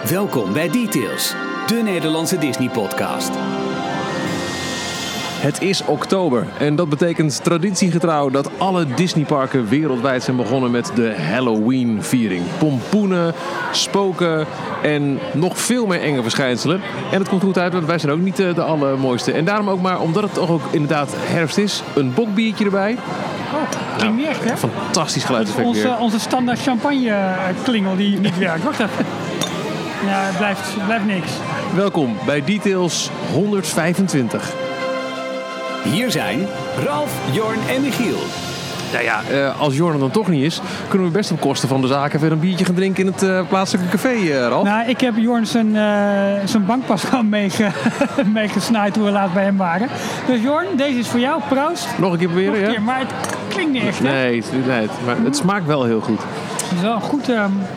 Welkom bij Details, de Nederlandse Disney-podcast. Het is oktober en dat betekent traditiegetrouw dat alle Disneyparken wereldwijd zijn begonnen met de Halloween-viering. Pompoenen, spoken en nog veel meer enge verschijnselen. En het komt goed uit, want wij zijn ook niet de allermooiste. En daarom ook maar, omdat het toch ook inderdaad herfst is, een bokbiertje erbij. Klinkt niet echt, hè? Fantastisch geluidseffect weer. Onze standaard champagne-klingel die niet werkt. Wacht even. Ja, het blijft niks. Welkom bij Details 125. Hier zijn Ralf, Jorn en Michiel. Als Jorn dan toch niet is, kunnen we best op kosten van de zaken weer een biertje gaan drinken in het plaatselijke café, Ralf. Nou, ik heb Jorn zijn bankpas gewoon meegesnaaid toen we laat bij hem waren. Dus Jorn, deze is voor jou. Proost. Nog een keer proberen, ja? Maar het klinkt niet echt, hè? Nee, maar het smaakt wel heel goed. Het is wel een goed...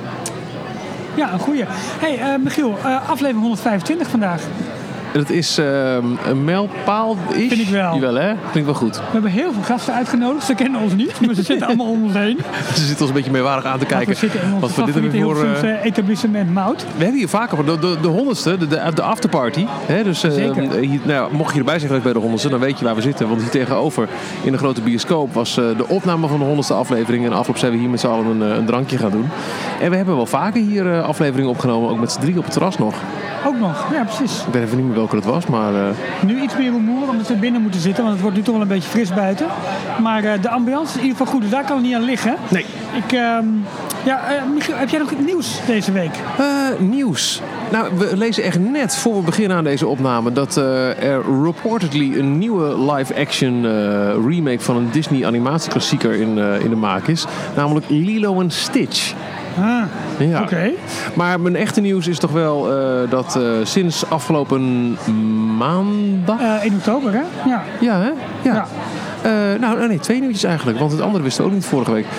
een goeie. Hey, Michiel, aflevering 125 vandaag. Het is een mijlpaal. Vind ik wel. Jawel, hè? Vind ik wel goed. We hebben heel veel gasten uitgenodigd. Ze kennen ons niet, maar ze zitten allemaal om ons heen. Ze zitten ons een beetje meewarig aan te kijken. We zitten in ons favoriete Hilversumse etablissement Mout. We hebben hier vaker de 100ste, de afterparty. Hè? Dus mocht je erbij zijn geweest bij de 100ste, dan weet je waar we zitten. Want hier tegenover in de grote bioscoop was de opname van de 100ste aflevering. En afloop zijn we hier met z'n allen een drankje gaan doen. En we hebben wel vaker hier afleveringen opgenomen, ook met z'n drie op het terras nog. Ook nog, ja precies. Ik weet even niet meer welke het was, maar... Nu iets meer rumoer, omdat we binnen moeten zitten, want het wordt nu toch wel een beetje fris buiten. Maar de ambiance is in ieder geval goed, dus daar kan het niet aan liggen. Nee. Michiel, heb jij nog iets deze week? Nieuws. Nou, we lezen echt net voor we beginnen aan deze opname dat er reportedly een nieuwe live-action remake van een Disney animatieklassieker in de maak is. Namelijk Lilo & Stitch. Ja. Oké. Maar mijn echte nieuws is toch wel dat sinds afgelopen maandag... 1 oktober, hè? Ja. Ja, hè? Ja. Ja. 2 nieuwtjes eigenlijk. Want het andere wisten we ook niet vorige week.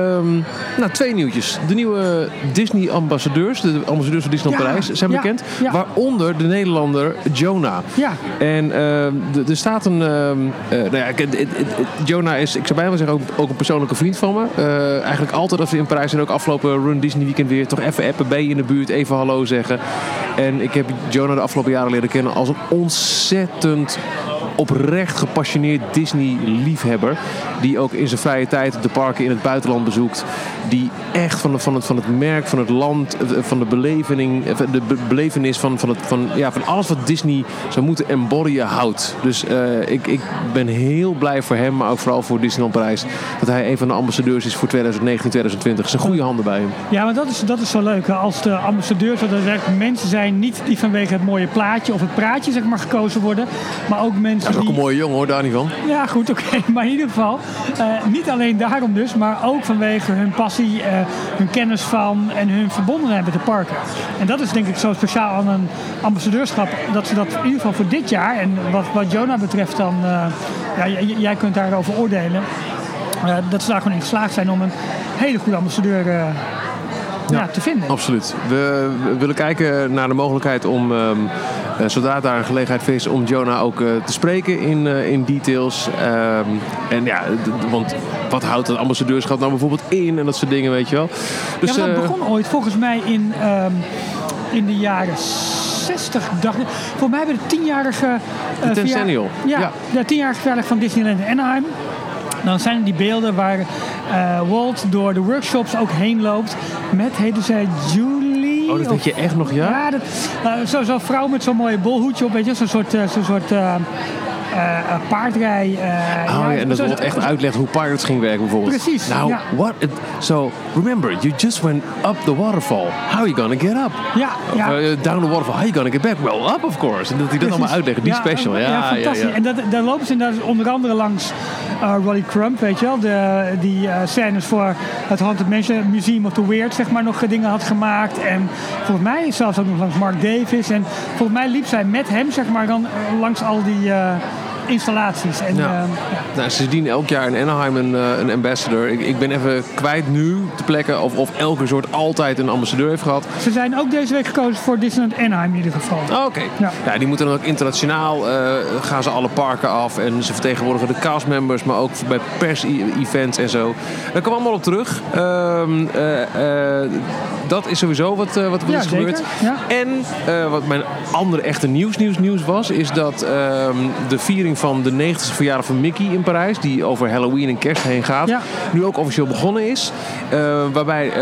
2 nieuwtjes. De nieuwe Disney-ambassadeurs, de ambassadeurs van Disneyland Parijs, zijn bekend. Ja. Waaronder de Nederlander Jonah. Ja. En er staat een... Jonah is, ik zou bijna zeggen, ook een persoonlijke vriend van me. Eigenlijk altijd als we in Parijs zijn, ook afgelopen Run Disney Weekend weer, toch even appen, ben je in de buurt, even hallo zeggen. En ik heb Jonah de afgelopen jaren leren kennen als een ontzettend oprecht gepassioneerd Disney-liefhebber. Die ook in zijn vrije tijd de parken in het buitenland bezoekt. Die echt van het merk, van het land, van de belevenis van alles wat Disney zou moeten embodyen houdt. Dus ik ben heel blij voor hem, maar ook vooral voor Disneyland Parijs, dat hij een van de ambassadeurs is voor 2019, 2020. Er zijn goede handen bij hem. Ja, maar dat is zo leuk. Als de ambassadeurs, dat er mensen zijn, niet die vanwege het mooie plaatje of het praatje zeg maar gekozen worden, maar ook mensen. Dat is ook een mooie jongen hoor, daar niet van. Ja, goed, oké. Maar in ieder geval, niet alleen daarom dus, maar ook vanwege hun passie, hun kennis van en hun verbondenheid met de parken. En dat is denk ik zo speciaal aan een ambassadeurschap, dat ze dat in ieder geval voor dit jaar, en wat Jonah betreft dan, jij kunt daarover oordelen, dat ze daar gewoon in geslaagd zijn om een hele goede ambassadeur te vinden. Absoluut. We willen kijken naar de mogelijkheid om, zodra daar een gelegenheid is, om Jonah ook te spreken in Details. Want wat houdt het ambassadeurschap nou bijvoorbeeld in en dat soort dingen, weet je wel. Dus, dat begon ooit volgens mij in de jaren 60, dacht ik. Volgens mij hebben de 10-jarige... de Centennial. De 10-jarige verjaardag van Disneyland in Anaheim. Dan zijn er die beelden waar Walt door de workshops ook heen loopt met, heette zij Julie? Oh, dat weet je echt nog, ja? Ja, zo'n vrouw met zo'n mooie bolhoedje op, weet je, zo'n soort paardrij. En dat wordt echt uitleggen hoe pirates ging werken bijvoorbeeld. Precies. Nou, what? So, remember, you just went up the waterfall. How are you gonna get up? Ja. Down the waterfall. How are you gonna get back? Well, up of course. En dat hij dat allemaal uitleggen. Die special. Ja, fantastisch. Ja. En daar lopen ze inderdaad onder andere langs Rolly Crump, weet je wel. Die scènes voor het Haunted Mansion Museum of the Weird, zeg maar, nog dingen had gemaakt. En volgens mij zelfs ook nog langs Mark Davis. En volgens mij liep zij met hem, zeg maar, dan langs al die installaties. En, Nou, ze dienen elk jaar in Anaheim een ambassador. Ik ben even kwijt nu te plekken of elke resort altijd een ambassadeur heeft gehad. Ze zijn ook deze week gekozen voor Disneyland Anaheim in ieder geval. Oh, oké. Ja, die moeten dan ook internationaal gaan ze alle parken af. En ze vertegenwoordigen de castmembers, maar ook bij pers-events en zo. Daar komen we allemaal op terug. Dat is sowieso wat is gebeurd. Ja. En wat mijn andere echte nieuws was, is dat de viering van de 90ste verjaardag van Mickey in Parijs, die over Halloween en Kerst heen gaat, nu ook officieel begonnen is. Waarbij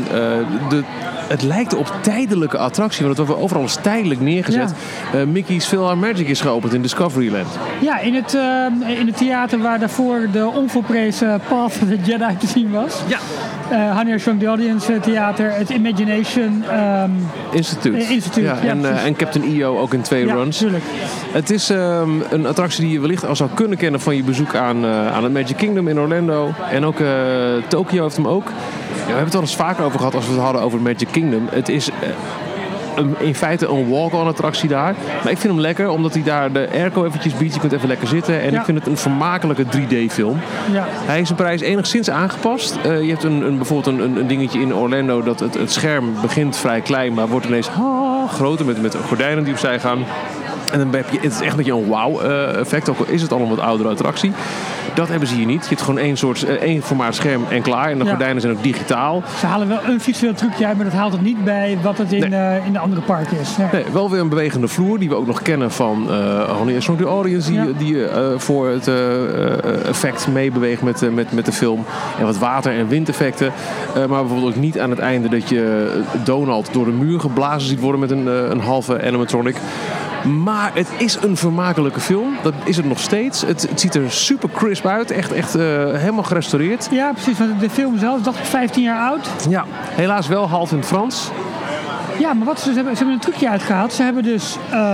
het lijkt op tijdelijke attractie, want het wordt overal tijdelijk neergezet. Ja. Mickey's PhilharMagic is geopend in Discoveryland. Ja, in het theater waar daarvoor de onvolprezen Path of the Jedi te zien was. Ja. Honey, I Shrunk the Audience theater, het Imagination Institute. Ja, en Captain EO ook in 2 runs. Tuurlijk. Het is een attractie die je wellicht al zou kunnen kennen van je bezoek aan het Magic Kingdom in Orlando. En ook Tokyo heeft hem ook. Ja, we hebben het al eens vaker over gehad als we het hadden over Magic Kingdom. Het is in feite een walk-on attractie daar. Maar ik vind hem lekker, omdat hij daar de airco eventjes biedt. Je kunt even lekker zitten. En ik vind het een vermakelijke 3D-film. Ja. Hij is in Parijs enigszins aangepast. Je hebt bijvoorbeeld een dingetje in Orlando dat het scherm begint vrij klein, maar wordt ineens groter met gordijnen die opzij gaan. En dan heb je, het is echt een beetje een wow-effect, ook al is het al een wat oudere attractie. Dat hebben ze hier niet. Je hebt gewoon één formaat scherm en klaar. En de gordijnen zijn ook digitaal. Ze halen wel een visueel trucje uit, maar dat haalt het niet bij wat het in de andere parken is. Nee, wel weer een bewegende vloer, die we ook nog kennen van Honey, I Shrunk the Audience, die voor het effect meebeweegt met de film. En wat water- en windeffecten. Maar bijvoorbeeld ook niet aan het einde dat je Donald door de muur geblazen ziet worden met een halve animatronic. Maar het is een vermakelijke film. Dat is het nog steeds. Het ziet er super crisp uit. Echt helemaal gerestaureerd. Ja, precies. Want de film zelf dacht ik 15 jaar oud. Ja, helaas wel half in het Frans. Ja, maar ze hebben een trucje uitgehaald. Ze hebben dus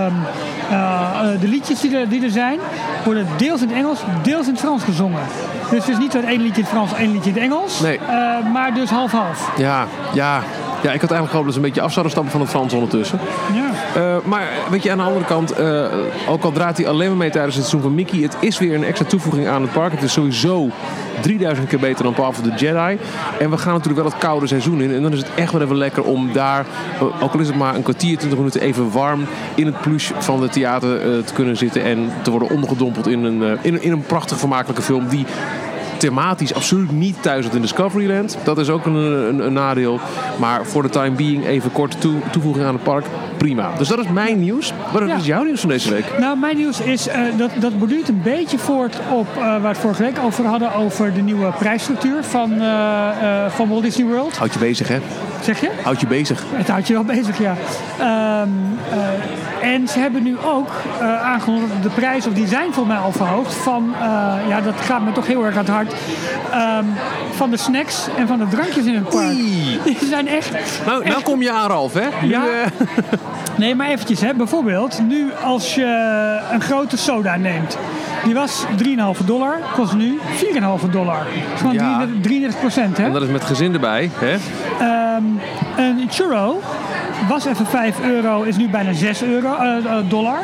de liedjes die er zijn, worden deels in het Engels, deels in het Frans gezongen. Dus het is niet zo één liedje in het Frans, één liedje in het Engels. Nee. Maar dus half-half. Ja, ik had eigenlijk gehoopt dat ze een beetje af zouden stappen van het Frans ondertussen. Ja. Maar weet je, aan de andere kant, ook al draait hij alleen maar mee tijdens het seizoen van Mickey, het is weer een extra toevoeging aan het park. Het is sowieso 3000 keer beter dan Path of the Jedi. En we gaan natuurlijk wel het koude seizoen in. En dan is het echt wel even lekker om daar, ook al is het maar een kwartier, 20 minuten even warm in het plush van het theater te kunnen zitten en te worden ondergedompeld in een prachtig vermakelijke film die thematisch absoluut niet thuis zit in Discoveryland. Dat is ook een nadeel. Maar voor de time being even kort toevoeging aan het park. Prima. Dus dat is mijn nieuws. Wat is jouw nieuws van deze week? Nou, mijn nieuws is, dat borduurt een beetje voort op waar we het vorige week over hadden. Over de nieuwe prijsstructuur van Walt Disney World. Houdt je bezig, hè? Zeg je? Houdt je bezig. Het houdt je wel bezig, ja. En ze hebben nu ook aangekondigd de prijs, of die zijn volgens mij al verhoogd, van, dat gaat me toch heel erg aan het hart, van de snacks en van de drankjes in het park. Die zijn echt... Nou kom je aan, Ralf, hè? Ja. Nee, maar eventjes, hè. Bijvoorbeeld, nu als je een grote soda neemt. Die was $3,5, kost nu $4,5. Gewoon 33%, hè? En dat is met gezin erbij, hè? Een churro was even €5, is nu bijna $6.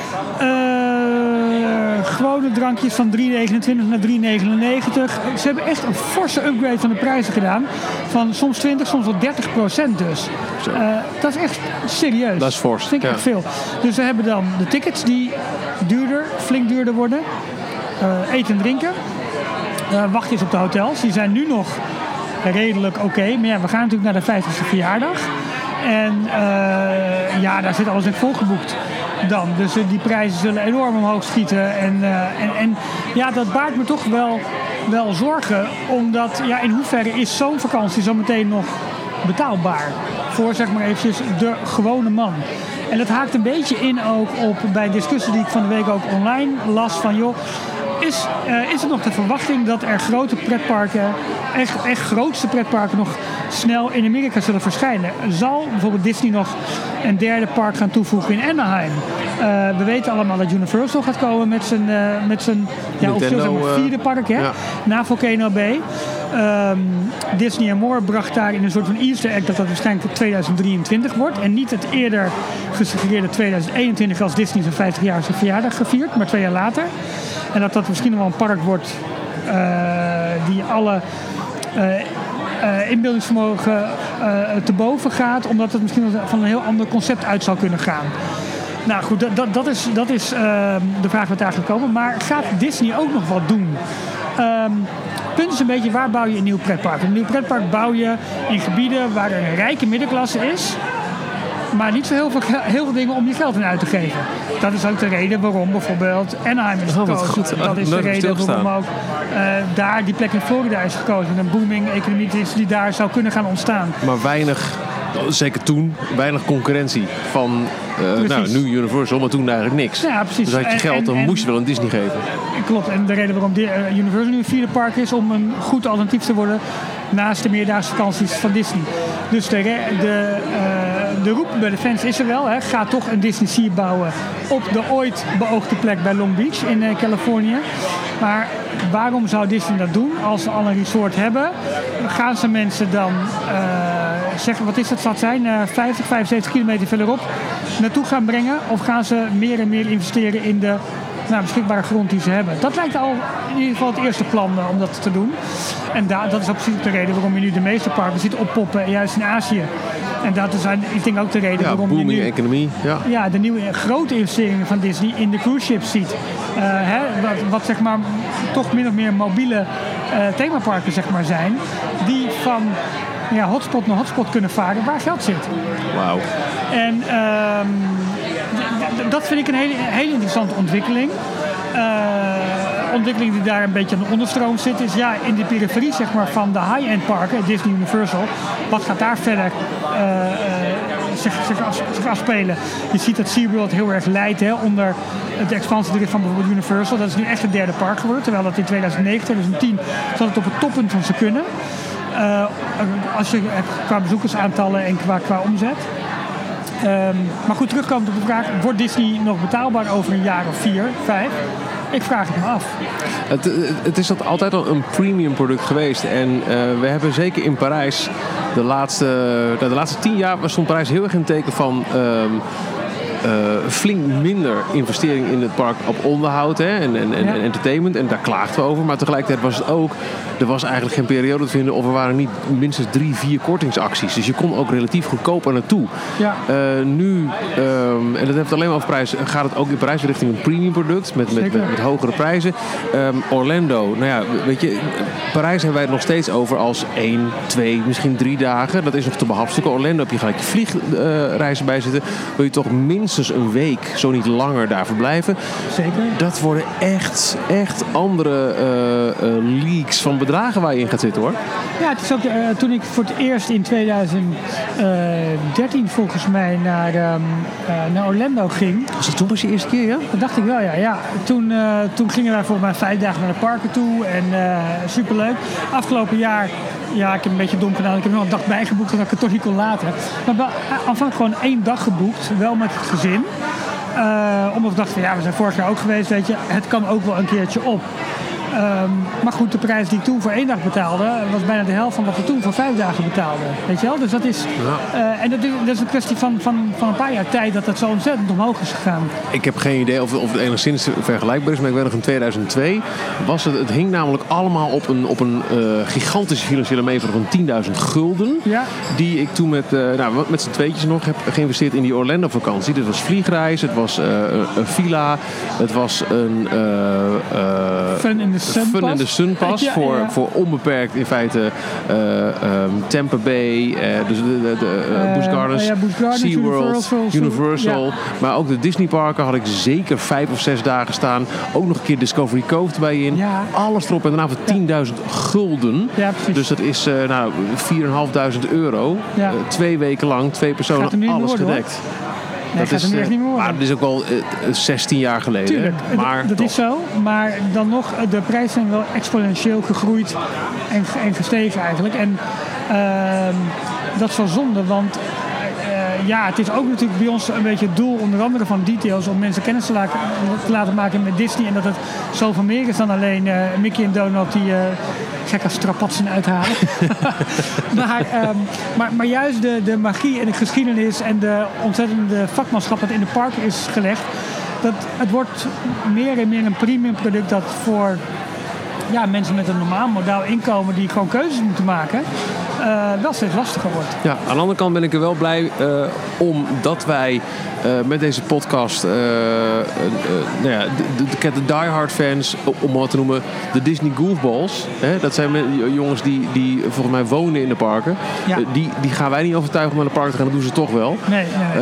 Gewone drankjes van $3,29 naar $3,99. Ze hebben echt een forse upgrade van de prijzen gedaan. Van soms 20, soms wel 30% dus. Dat is echt serieus. Dat is fors. Dat vind ik echt veel. Dus we hebben dan de tickets die flink duurder worden. Eten en drinken. Wachtjes op de hotels. Die zijn nu nog redelijk oké. Maar ja, we gaan natuurlijk naar de 50ste verjaardag. En daar zit alles in volgeboekt dan. Dus die prijzen zullen enorm omhoog schieten. En dat baart me toch wel zorgen. Omdat, in hoeverre is zo'n vakantie zo meteen nog betaalbaar? Voor, zeg maar eventjes, de gewone man. En dat haakt een beetje in ook op bij een discussie die ik van de week ook online las. Van joh, is er nog de verwachting dat er grote pretparken, echt grootste pretparken nog snel in Amerika zullen verschijnen? Zal bijvoorbeeld Disney nog een derde park gaan toevoegen in Anaheim? We weten allemaal dat Universal gaat komen met zijn officieel vierde park, hè? Na Volcano Bay. Disney and More bracht daar in een soort van Easter egg dat waarschijnlijk 2023 wordt. En niet het eerder gesuggereerde 2021 als Disney zijn 50-jarige verjaardag gevierd, maar 2 jaar later. En dat misschien nog wel een park wordt die alle inbeeldingsvermogen te boven gaat, omdat het misschien van een heel ander concept uit zou kunnen gaan. Nou goed, dat is de vraag wat daar gaat komen. Maar gaat Disney ook nog wat doen? Het punt is een beetje, waar bouw je een nieuw pretpark? Een nieuw pretpark bouw je in gebieden waar er een rijke middenklasse is, maar niet zo heel veel dingen om je geld in uit te geven. Dat is ook de reden waarom bijvoorbeeld Anaheim is gekozen. Dat is de reden waarom ook daar die plek in Florida is gekozen. Een booming economie is die daar zou kunnen gaan ontstaan. Maar weinig, zeker toen, weinig concurrentie van nu Universal, maar toen eigenlijk niks. Ja, precies. Dus had je geld, dan moest je wel een Disney geven. Klopt, en de reden waarom Universal nu een 4e park is, om een goed alternatief te worden naast de meerdaagse vakanties van Disney. Dus de roep bij de fans is er wel. Hè. Ga toch een Disney Sea bouwen op de ooit beoogde plek bij Long Beach in Californië. Maar waarom zou Disney dat doen als ze al een resort hebben? Gaan ze mensen dan zeggen, wat is dat zal zijn, 50, 75 kilometer verderop naartoe gaan brengen? Of gaan ze meer en meer investeren in de beschikbare grond die ze hebben? Dat lijkt al in ieder geval het eerste plan om dat te doen. En dat is ook precies de reden waarom je nu de meeste parken ziet oppoppen, juist in Azië. En dat is, ik denk ook de reden waarom je nu economie, de nieuwe grote investeringen van Disney in de cruise ships ziet. Wat zeg maar toch min of meer mobiele themaparken zeg maar zijn, die van hotspot naar hotspot kunnen varen waar geld zit. Wauw. En dat vind ik een hele interessante ontwikkeling. Ontwikkeling die daar een beetje aan de onderstroom zit, is in de periferie zeg maar, van de high-end parken, Disney Universal. Wat gaat daar verder zich afspelen? Je ziet dat SeaWorld heel erg leidt onder de expansiedrift van bijvoorbeeld Universal. Dat is nu echt het 3e park geworden, terwijl dat in 2009, 2010 zat het op het toppunt van zijn kunnen. Als je qua bezoekersaantallen en qua omzet. Maar goed, terugkomend op de vraag, wordt Disney nog betaalbaar over een jaar of 4, 5? Ik vraag het me af. Het is altijd al een premium product geweest. En we hebben zeker in Parijs de laatste 10 jaar stond Parijs heel erg in het teken van flink minder investering in het park op onderhoud en entertainment. En daar klaagden we over. Maar tegelijkertijd was het ook, er was eigenlijk geen periode te vinden of er waren niet minstens 3-4 kortingsacties. Dus je kon ook relatief goedkoop er naartoe. Ja. Nu, en dat heeft alleen maar over prijs, gaat het ook in Parijs richting een premium product met hogere prijzen. Orlando, weet je, Parijs hebben wij het nog steeds over als 1, 2, misschien 3 dagen. Dat is nog te behapstukken. Orlando heb je gelijk vliegreizen bij zitten. Wil je toch minstens een week, zo niet langer daar verblijven. Zeker. Dat worden echt andere leaks van bedragen waar je in gaat zitten, hoor. Ja, het is ook toen ik voor het eerst in 2013 volgens mij naar Orlando ging. Was dat toen pas je eerste keer, ja? Dat dacht ik wel, ja. Toen gingen wij volgens mij 5 dagen naar de parken toe en superleuk. Afgelopen jaar, ik heb een beetje dom gedaan. Ik heb nog een dag bijgeboekt dat ik het toch niet kon laten. Maar aanvankelijk gewoon 1 dag geboekt, wel met het gezin. Omdat ik dacht van we zijn vorig jaar ook geweest, weet je. Het kan ook wel een keertje op. Maar goed, de prijs die ik toen voor 1 dag betaalde was bijna de helft van wat we toen voor 5 dagen betaalden. Weet je wel? Dus dat is, en dat is een kwestie van een paar jaar tijd dat het zo ontzettend omhoog is gegaan. Ik heb geen idee of het enigszins vergelijkbaar is, maar ik weet nog in 2002 was het hing namelijk allemaal op een gigantische financiële meevaller van 10.000 gulden. Ja. Die ik toen met z'n tweetjes nog heb geïnvesteerd in die Orlando vakantie. Dit was vliegreis, het was een villa, het was een Fun in the Sun Pass voor onbeperkt in feite Tampa Bay, dus de Busch Gardens, SeaWorld, Universal. Maar ook de Disney parken had ik zeker 5 of 6 dagen staan. Ook nog een keer Discovery Cove erbij in. Ja. Alles erop en daarna voor 10.000 gulden. Ja, dus dat is €4.500. Ja. 2 weken lang, 2 personen, alles gedekt. Nee, dat is echt niet meer worden. Maar dat is ook wel 16 jaar geleden. Tuurlijk, dat is zo. Maar dan nog, de prijzen zijn wel exponentieel gegroeid en gestegen eigenlijk. En dat is wel zonde, want het is ook natuurlijk bij ons een beetje het doel, onder andere van Details, om mensen kennis te laten maken met Disney. En dat het zoveel meer is dan alleen Mickey en Donald die gekke strapatsen uithalen. maar juist de magie en de geschiedenis en de ontzettende vakmanschap dat in de parken is gelegd, het wordt meer en meer een premium product dat voor mensen met een normaal modaal inkomen die gewoon keuzes moeten maken, wel steeds lastiger wordt. Ja, aan de andere kant ben ik er wel blij omdat wij met deze podcast de diehard fans, om wat te noemen, de Disney Goofballs. Dat zijn jongens die volgens mij wonen in de parken. Ja. Die gaan wij niet overtuigen om naar de park te gaan. Dat doen ze toch wel. Nee.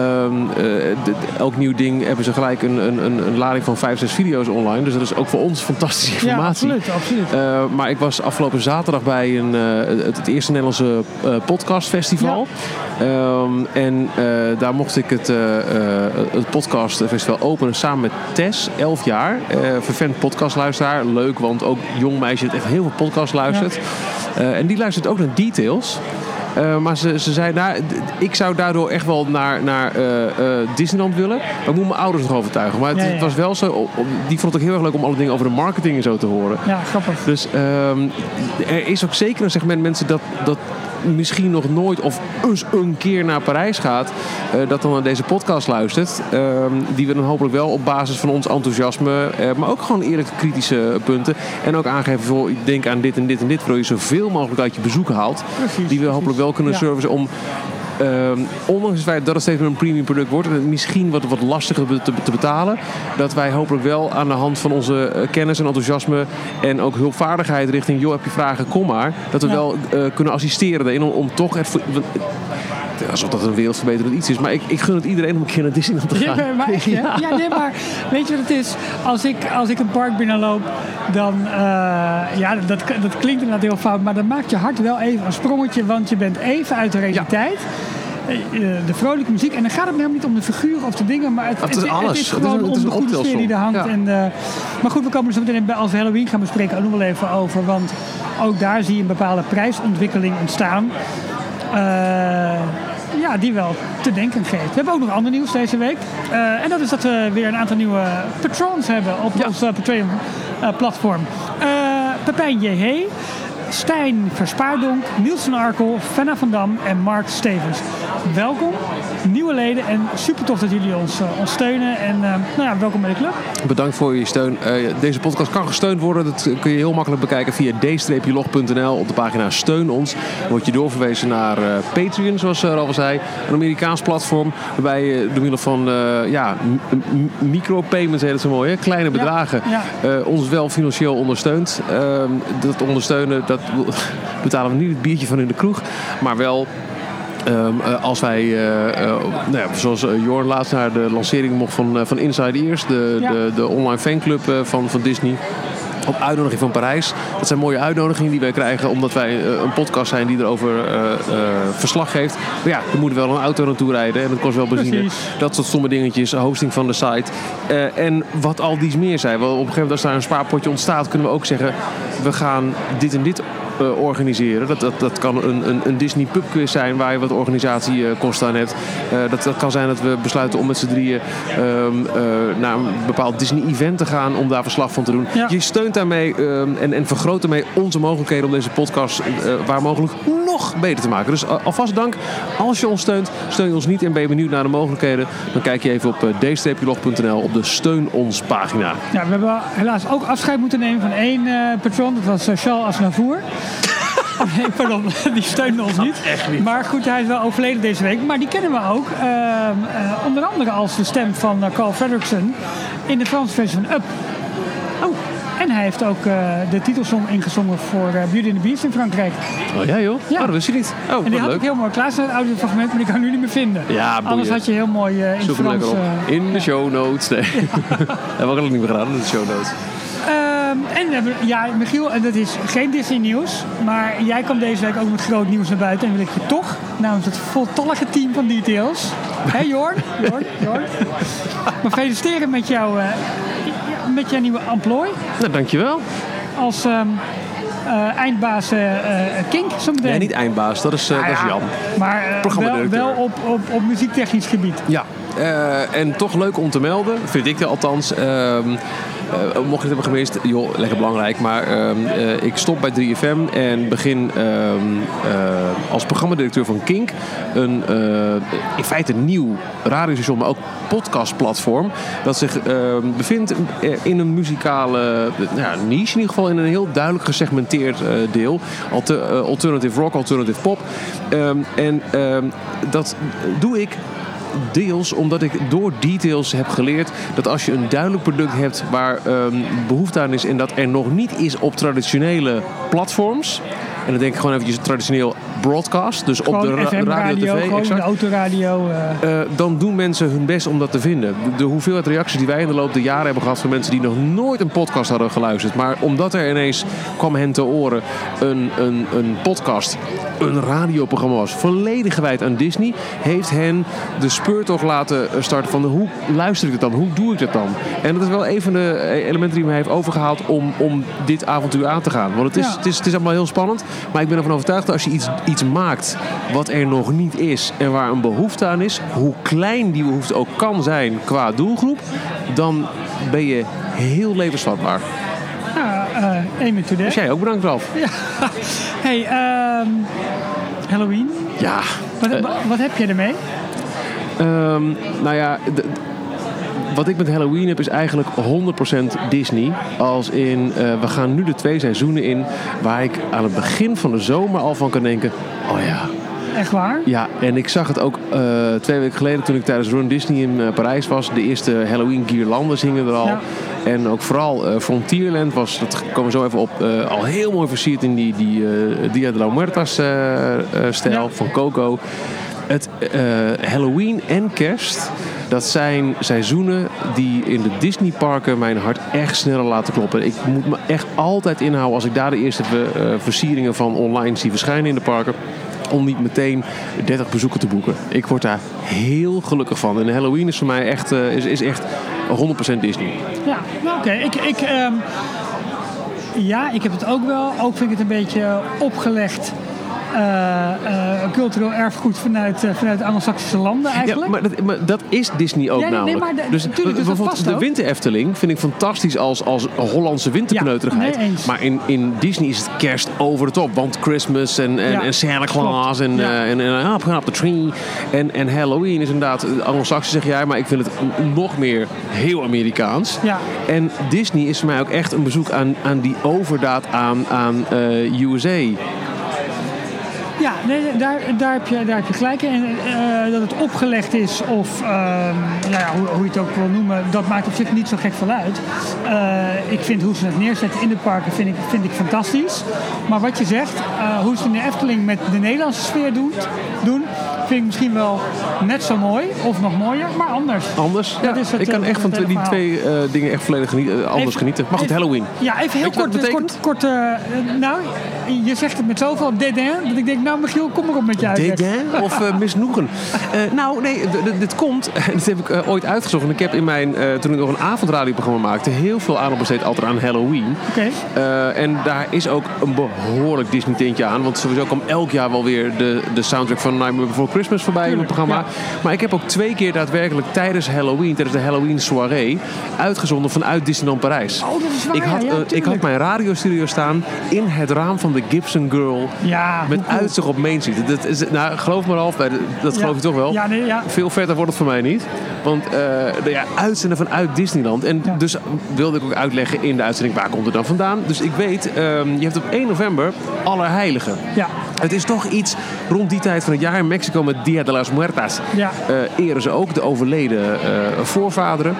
Elk nieuw ding hebben ze gelijk een lading van 5-6 video's online. Dus dat is ook voor ons fantastische informatie. Ja, absoluut. Maar ik was afgelopen zaterdag bij het eerste Nederlandse podcastfestival. Ja. Daar mocht ik het podcastfestival openen samen met Tess, 11 jaar. Vervent podcastluisteraar. Leuk, want ook jong meisje dat echt heel veel podcast luistert. Ja. En die luistert ook naar Details. Maar ze zei, ik zou daardoor echt wel naar Disneyland willen. Maar ik moet mijn ouders nog overtuigen. Maar het was wel zo, die vond het ook heel erg leuk om alle dingen over de marketing en zo te horen. Ja, grappig. Dus er is ook zeker een segment mensen dat misschien nog nooit of eens een keer naar Parijs gaat, dat dan naar deze podcast luistert. Die we dan hopelijk wel op basis van ons enthousiasme, maar ook gewoon eerlijk kritische punten. En ook aangeven, ik denk aan dit en dit en dit, waardoor je zoveel mogelijk uit je bezoek haalt. Precies, die we hopelijk wel kunnen servicen om ondanks het feit dat het steeds meer een premium product wordt en het misschien wat lastiger te betalen, dat wij hopelijk wel aan de hand van onze kennis en enthousiasme en ook hulpvaardigheid richting, heb je vragen, kom maar, dat we wel kunnen assisteren daarin om toch alsof dat een wereldverbeterend iets is. Maar ik gun het iedereen om een keer naar Disneyland te gaan. Maar echt, maar weet je wat het is? Als ik een park binnenloop, dan dat klinkt inderdaad heel fout, maar dan maakt je hart wel even een sprongetje, want je bent even uit de realiteit. De vrolijke muziek. En dan gaat het helemaal niet om de figuren of de dingen, maar het is alles. Het is gewoon om de goede sfeer die er hangt. Ja. Maar goed, we komen er zo meteen als we Halloween gaan bespreken ook nog wel even over, want ook daar zie je een bepaalde prijsontwikkeling ontstaan. Die wel te denken geeft. We hebben ook nog ander nieuws deze week. En dat is dat we weer een aantal nieuwe patrons hebben op ons Patreon platform. Pepijn J.H., Stijn Verspaardonk, Niels van Arkel, Fenna van Dam en Mark Stevens. Welkom, nieuwe leden en super tof dat jullie ons steunen. En welkom bij de club. Bedankt voor je steun. Deze podcast kan gesteund worden. Dat kun je heel makkelijk bekijken via d-log.nl op de pagina Steun ons. Dan word je doorverwezen naar Patreon, zoals Ralf al zei. Een Amerikaans platform waarbij je door middel van micropayments, heet het zo mooi, kleine bedragen, ons wel financieel ondersteunt. Dat ondersteunen, dat betalen we niet het biertje van in de kroeg, maar wel als wij, zoals Jorn laatst naar de lancering mocht van Inside Ears, de online fanclub van Disney, op uitnodiging van Parijs. Dat zijn mooie uitnodigingen die wij krijgen, omdat wij een podcast zijn die erover verslag geeft. Maar ja, we moeten wel een auto naartoe rijden en dat kost wel benzine. Precies. Dat soort stomme dingetjes, hosting van de site. En wat al dies meer zijn. Want op een gegeven moment als daar een spaarpotje ontstaat, kunnen we ook zeggen, we gaan dit en dit organiseren. Dat kan een Disney pubquiz zijn waar je wat organisatiekosten aan hebt. Dat kan zijn dat we besluiten om met z'n drieën naar een bepaald Disney event te gaan om daar verslag van te doen. Ja. Je steunt daarmee en vergroot daarmee onze mogelijkheden om deze podcast waar mogelijk nog beter te maken. Dus alvast dank. Als je ons steunt, steun je ons niet en ben je benieuwd naar de mogelijkheden, dan kijk je even op d-log.nl op de Steun ons pagina. Ja, we hebben helaas ook afscheid moeten nemen van één patron. Dat was Charles Aznavour. Nee, pardon, die steunde ons niet. Echt niet. Maar goed, hij is wel overleden deze week. Maar die kennen we ook. Onder andere als de stem van Carl Fredricksen in de Franse versie van Up. Oh. En hij heeft ook de titelsong ingezongen voor Beauty and the Beast in Frankrijk. Oh ja joh? Ja. Oh, dat wist je niet. Oh, en die had leuk. ook heel mooi klaar staan, het audiofragment, maar die kan ik nu niet meer vinden. Ja, boeien. Anders had je heel mooi in Zoek Frans... in de show notes. Nee. Dat hebben we ook niet meer gedaan in de show notes. En we hebben, Michiel, en dat is geen Disney nieuws, maar jij kwam deze week ook met groot nieuws naar buiten. En wil ik je toch namens het voltallige team van Details, Jorn, maar feliciteren met jouw nieuwe emplooi. Nou, dankjewel. Als eindbaas Kink, zometeen. Nee, niet eindbaas, dat is Jan. Maar wel op muziektechnisch gebied. Ja. En toch leuk om te melden, vind ik althans. mocht je het hebben gemist, joh, lekker belangrijk. Maar ik stop bij 3FM en begin als programmadirecteur van Kink. Een in feite nieuw radiostation, maar ook podcastplatform. Dat zich bevindt in een muzikale niche, in ieder geval in een heel duidelijk gesegmenteerd deel. Alternative rock, alternative pop. Dat doe ik deels omdat ik door details heb geleerd dat als je een duidelijk product hebt waar behoefte aan is en dat er nog niet is op traditionele platforms. En dan denk ik gewoon eventjes traditioneel broadcast. Dus gewoon op de radio, tv, exact. De autoradio. Dan doen mensen hun best om dat te vinden. De hoeveelheid reacties die wij in de loop der jaren hebben gehad van mensen die nog nooit een podcast hadden geluisterd. Maar omdat er ineens kwam hen te oren een podcast, een radioprogramma was, volledig gewijd aan Disney, heeft hen de speurtocht laten starten van hoe luister ik het dan? Hoe doe ik dat dan? En dat is wel een van de elementen die me heeft overgehaald om dit avontuur aan te gaan. Want het is allemaal heel spannend. Maar ik ben ervan overtuigd dat als je iets maakt wat er nog niet is en waar een behoefte aan is, hoe klein die behoefte ook kan zijn qua doelgroep, dan ben je heel levensvatbaar. Amen to that. Dus jij ook bedankt, Ralf. Ja. Hey, Halloween? Ja. Wat heb je ermee? Wat ik met Halloween heb is eigenlijk 100% Disney. Als in, we gaan nu de 2 seizoenen in waar ik aan het begin van de zomer al van kan denken, oh ja. Echt waar? Ja, en ik zag het ook 2 weken geleden toen ik tijdens Run Disney in Parijs was. De eerste Halloween guirlandes hingen er al. Ja. En ook vooral Frontierland was, dat komen we zo even op, al heel mooi versierd in die Dia de la Muertas stijl van Coco. Het Halloween en kerst, dat zijn seizoenen die in de Disneyparken mijn hart echt sneller laten kloppen. Ik moet me echt altijd inhouden als ik daar de eerste versieringen van online zie verschijnen in de parken, om niet meteen 30 bezoeken te boeken. Ik word daar heel gelukkig van. En Halloween is voor mij echt, is echt 100% Disney. Ja, nou oké. Ik heb het ook wel. Ook vind ik het een beetje opgelegd. Cultureel erfgoed vanuit de Anglo-Saxische landen eigenlijk. Ja, maar dat is Disney ook namelijk. Dus bijvoorbeeld de Winter Efteling vind ik fantastisch als Hollandse winterkneuterigheid. Ja, maar in Disney is het kerst over de top. Want Christmas en Santa Claus en Up the Tree. En Halloween is inderdaad, Anglo-Saxisch zeg jij, maar ik vind het nog meer heel Amerikaans. Ja. En Disney is voor mij ook echt een bezoek aan die overdaad aan USA. Ja, nee, daar heb je gelijk in. Dat het opgelegd is of hoe je het ook wil noemen, dat maakt op zich niet zo gek veel uit. Ik vind hoe ze het neerzetten in de parken vind ik fantastisch. Maar wat je zegt, hoe ze het in de Efteling met de Nederlandse sfeer doen, vind ik misschien wel net zo mooi of nog mooier, maar anders. Anders? Ja, ik kan echt van die 2 dingen echt volledig genieten. Maar goed, Halloween. Ja, even heel kort. Je zegt het met zoveel dédain dat ik denk, nou Michiel, kom maar op met je uitleg. Dédain of misnoegen? Dit komt, dat heb ik ooit uitgezocht. En ik heb in toen ik nog een avondradioprogramma maakte, heel veel aandacht besteed altijd aan Halloween. Okay. En daar is ook een behoorlijk Disney tintje aan. Want sowieso kwam elk jaar wel weer de soundtrack van Nightmare Before Christmas voorbij in het programma. Ja. Maar ik heb ook 2 keer daadwerkelijk tijdens de Halloween soirée, uitgezonden vanuit Disneyland Parijs. Oh, dat is waar. Ik had mijn radiostudio staan in het raam van de Gibson Girl. Ja, met uitzicht op Main Street. Dat is, geloof maar half, dat geloof je toch wel. Ja, nee, ja. Veel verder wordt het voor mij niet. Want uitzenden vanuit Disneyland. En dus wilde ik ook uitleggen in de uitzending, waar komt het dan vandaan? Dus ik weet, je hebt op 1 november Allerheiligen. Ja. Het is toch iets rond die tijd van het jaar in Mexico met Dia de las Muertas. Ja. Eren ze ook de overleden voorvaderen.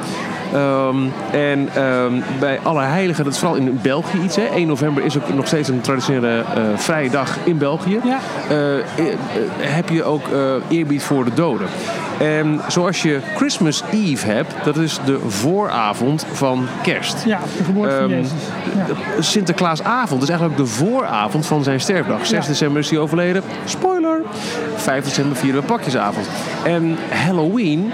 Bij Allerheiligen, dat is vooral in België iets. Hè. 1 november is ook nog steeds een traditionele vrije dag in België. Ja. Heb je ook eerbied voor de doden. En zoals je Christmas Eve hebt, dat is de vooravond van kerst. Ja, de geboorte van Jezus. Ja. Sinterklaasavond is eigenlijk ook de vooravond van zijn sterfdag. 6 december is hij overleden. Spoiler! 5 december vieren we pakjesavond. En Halloween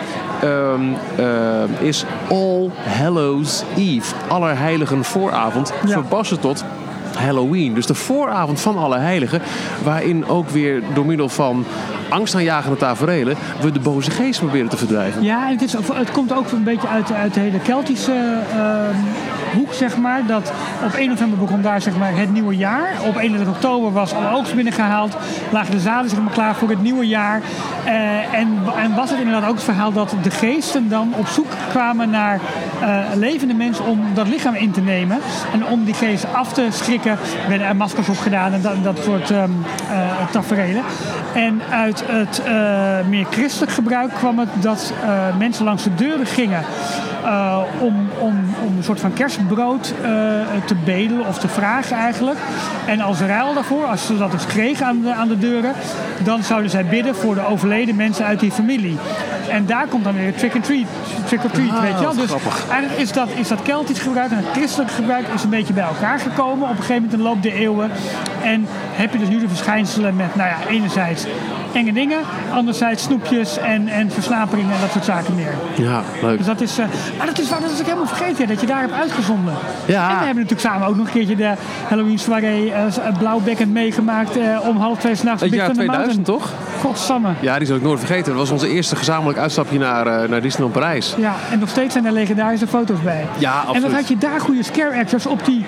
is All Hallows Eve. Allerheiligen vooravond. Ja. Verbassen tot Halloween. Dus de vooravond van Allerheiligen, waarin ook weer door middel van angstaanjagende taferelen we de boze geest proberen te verdrijven. Ja, en het komt ook een beetje uit de hele Keltische hoek, zeg maar. Dat op 1 november begon daar zeg maar, het nieuwe jaar. Op 31 oktober was alle oogst binnengehaald. Lagen de zaden zeg maar, klaar voor het nieuwe jaar. En was het inderdaad ook het verhaal dat de geesten dan op zoek kwamen naar levende mensen om dat lichaam in te nemen. En om die geesten af te schrikken werden er maskers opgedaan en dat soort taferelen. En uit het meer christelijk gebruik kwam het dat mensen langs de deuren gingen om een soort van kerstbrood te bedelen of te vragen eigenlijk. En als ruil daarvoor, als ze dat dus kregen aan de deuren, dan zouden zij bidden voor de overleden mensen uit die familie. En daar komt dan weer het trick or treat, weet je wel. Dus eigenlijk is dat Keltisch gebruik en het christelijk gebruik is een beetje bij elkaar gekomen op een gegeven moment in de loop der eeuwen. En heb je dus nu de verschijnselen met, enerzijds enge dingen, anderzijds snoepjes en versnaperingen en dat soort zaken meer. Ja, leuk. Dus dat is, maar dat is ik helemaal vergeten dat je daar hebt uitgezonden. Ja. En we hebben natuurlijk samen ook nog een keertje de Halloween soirée blauwbekkend meegemaakt om 1:30 s'nachts. Het jaar 2000 toch? Godsamme. Ja, die zal ik nooit vergeten. Dat was onze eerste gezamenlijk uitstapje naar Disneyland Parijs. Ja, en nog steeds zijn er legendarische foto's bij. Ja, absoluut. En dan had je daar goede scare actors op die...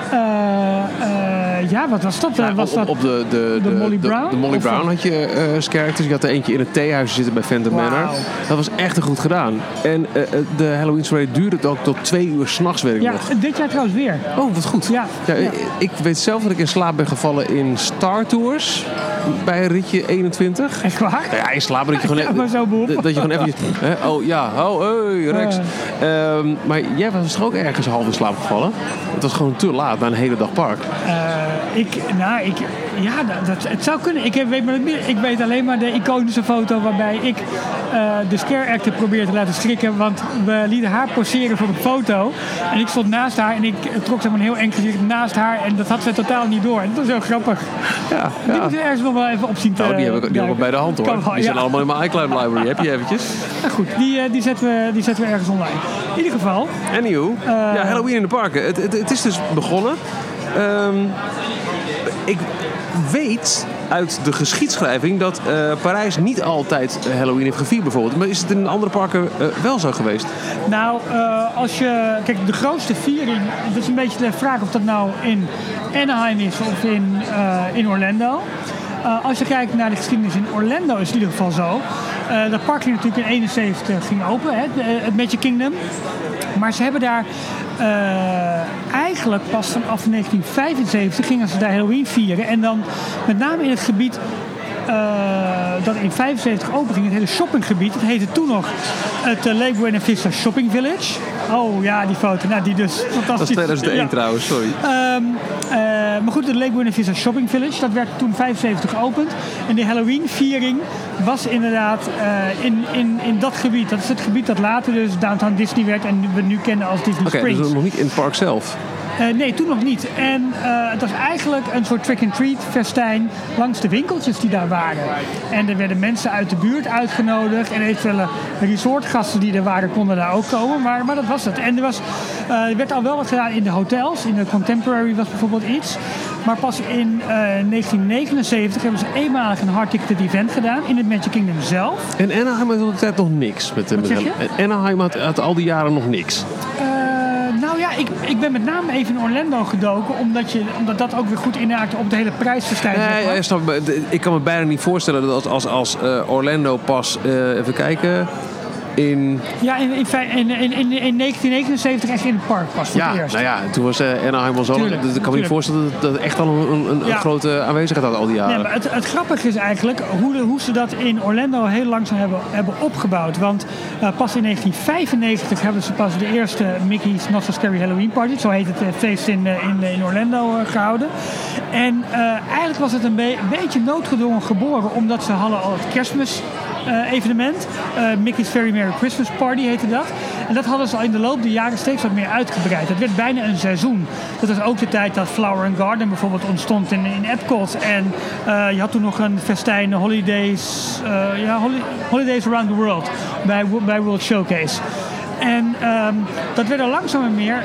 wat was dat? Op de Molly Brown? De Molly Brown had je scare actors. Je had er eentje in het theehuisje zitten bij Phantom Manor. Dat was echt goed gedaan. En de Halloween soirée duurde ook tot 2 uur 's nachts, weet ik nog. Ja, dit jaar trouwens weer. Oh, wat goed. Ja. Ik weet zelf dat ik in slaap ben gevallen in Star Tours bij ritje 21. Echt waar? Ja, in slaap dat je gewoon maar zo behoorlijk. dat je gewoon eventjes... Rex. Maar jij was toch ook ergens half in slaap gevallen? Het was gewoon te laat na een hele dag park. Het zou kunnen. Ik weet alleen maar de iconische foto waarbij ik de scare actor probeerde te laten schrikken. Want we lieten haar poseren voor een foto. En ik stond naast haar en ik trok zeg maar, een heel eng gezicht naast haar. En dat had ze totaal niet door. En dat was heel grappig. Ja. Die moeten we ergens nog wel even opzien. Die hebben we bij de hand hoor. Die zijn allemaal in mijn iCloud library. Heb je eventjes? Nou goed, die zetten we ergens online. In ieder geval. Anywho, Halloween in de parken. Het is dus begonnen. Ik weet uit de geschiedschrijving dat Parijs niet altijd Halloween heeft gevierd bijvoorbeeld. Maar is het in andere parken wel zo geweest? Nou, kijk, de grootste viering, het is een beetje de vraag of dat nou in Anaheim is of in Orlando. Als je kijkt naar de geschiedenis in Orlando is het in ieder geval zo. Dat park ging natuurlijk in 71 ging open, het Magic Kingdom. Maar ze hebben daar eigenlijk pas vanaf 1975 gingen ze daar Halloween vieren. En dan met name in het gebied dat in 75 open ging, het hele shoppinggebied. Het heette toen nog het Lake Buena Vista Shopping Village. Oh ja, die foto. Nou, die dus fantastisch. Dat is 2001 trouwens, sorry. Maar goed, het Lake Buena Vista Shopping Village, dat werd toen 75 geopend. En de Halloween-viering was inderdaad in dat gebied. Dat is het gebied dat later dus Downtown Disney werd en we nu kennen als Disney Springs. Dus nog niet in het park zelf? Nee, toen nog niet. En het was eigenlijk een soort trick-and-treat festijn langs de winkeltjes die daar waren. En er werden mensen uit de buurt uitgenodigd. En eventuele resortgasten die er waren, konden daar ook komen. Maar dat was het. En er werd al wel wat gedaan in de hotels. In de Contemporary was bijvoorbeeld iets. Maar pas in 1979 hebben ze eenmalig een hard-ticketed event gedaan in het Magic Kingdom zelf. En Anaheim had de tijd nog niks. Wat zeg je? Anaheim had al die jaren nog niks. Nou ja, ik ben met name even in Orlando gedoken, omdat dat ook weer goed inhaakte op de hele prijsverstijging. Ik kan me bijna niet voorstellen dat als Orlando pas, even kijken, in 1979 echt in het park pas voor het eerst. Nou ja, toen was Anaheim wel zo. Ik kan me niet voorstellen dat het echt al een grote aanwezigheid had al die jaren. Nee, maar het grappige is eigenlijk hoe ze dat in Orlando heel langzaam hebben opgebouwd. Want pas in 1995 hebben ze pas de eerste Mickey's Not So Scary Halloween Party, zo heet het feest in Orlando gehouden. En eigenlijk was het een beetje noodgedwongen geboren, omdat ze hadden al het Kerstmis evenement. Mickey's Very Merry Christmas Party heette dat. En dat hadden ze al in de loop der jaren steeds wat meer uitgebreid. Het werd bijna een seizoen. Dat was ook de tijd dat Flower and Garden bijvoorbeeld ontstond in Epcot. En je had toen nog een festijn Holidays Around the World bij World Showcase. En dat werd er langzaam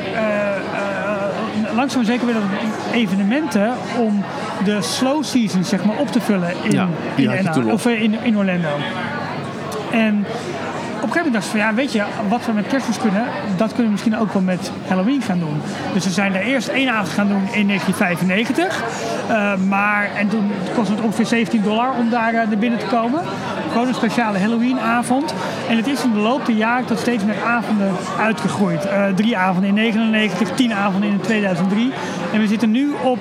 en zeker weer evenementen om de slow season zeg maar op te vullen in Orlando. En een gegeven moment dacht ik van weet je, wat we met Kerstmis kunnen, dat kunnen we misschien ook wel met Halloween gaan doen. Dus we zijn er eerst 1 avond gaan doen in 1995. En toen kostte het ongeveer $17 om daar naar binnen te komen. Gewoon een speciale Halloween-avond. En het is in de loop der jaren tot steeds meer avonden uitgegroeid. 3 avonden in 1999, 10 avonden in 2003. En we zitten nu op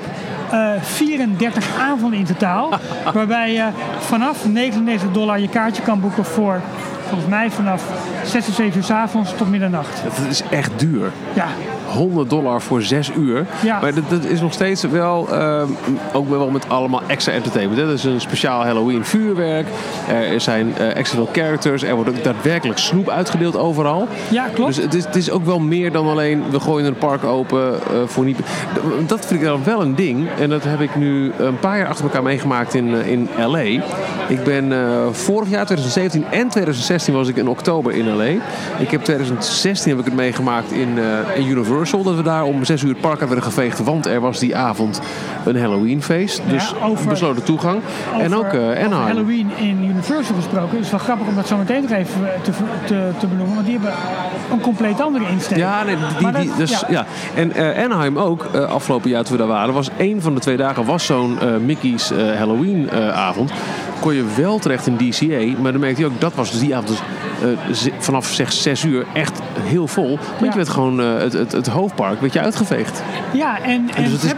34 avonden in totaal. Waarbij je vanaf $99 je kaartje kan boeken voor, volgens mij, vanaf 6 of 7 uur 's avonds tot middernacht. Dat is echt duur. Ja. $100 voor 6 uur. Ja. Maar dat is nog steeds wel, ook wel met allemaal extra entertainment. Hè? Dat is een speciaal Halloween vuurwerk. Er zijn extra veel characters. Er wordt ook daadwerkelijk snoep uitgedeeld overal. Ja, klopt. Dus het is ook wel meer dan alleen we gooien een park open voor niet. Dat vind ik dan wel een ding. En dat heb ik nu een paar jaar achter elkaar meegemaakt in LA. Ik ben vorig jaar, 2017 en 2016 was ik in oktober in LA. Ik heb 2016 heb ik het meegemaakt in Universal. Dat we daar om 6 uur het park werden geveegd. Want er was die avond een Halloween-feest. Dus besloten toegang. En ook Anaheim. Halloween in Universal gesproken. Het is wel grappig om dat zo meteen nog even te benoemen. Want die hebben een compleet andere insteek. Ja, nee, En Anaheim ook, afgelopen jaar toen we daar waren, was 1 van de 2 dagen was zo'n Mickey's Halloween-avond. Kon je wel terecht in DCA. Maar dan merkte je ook, dat was dus die avond vanaf 6 uur echt heel vol. Want je werd gewoon het hoofdpark werd je uitgeveegd. Ja, en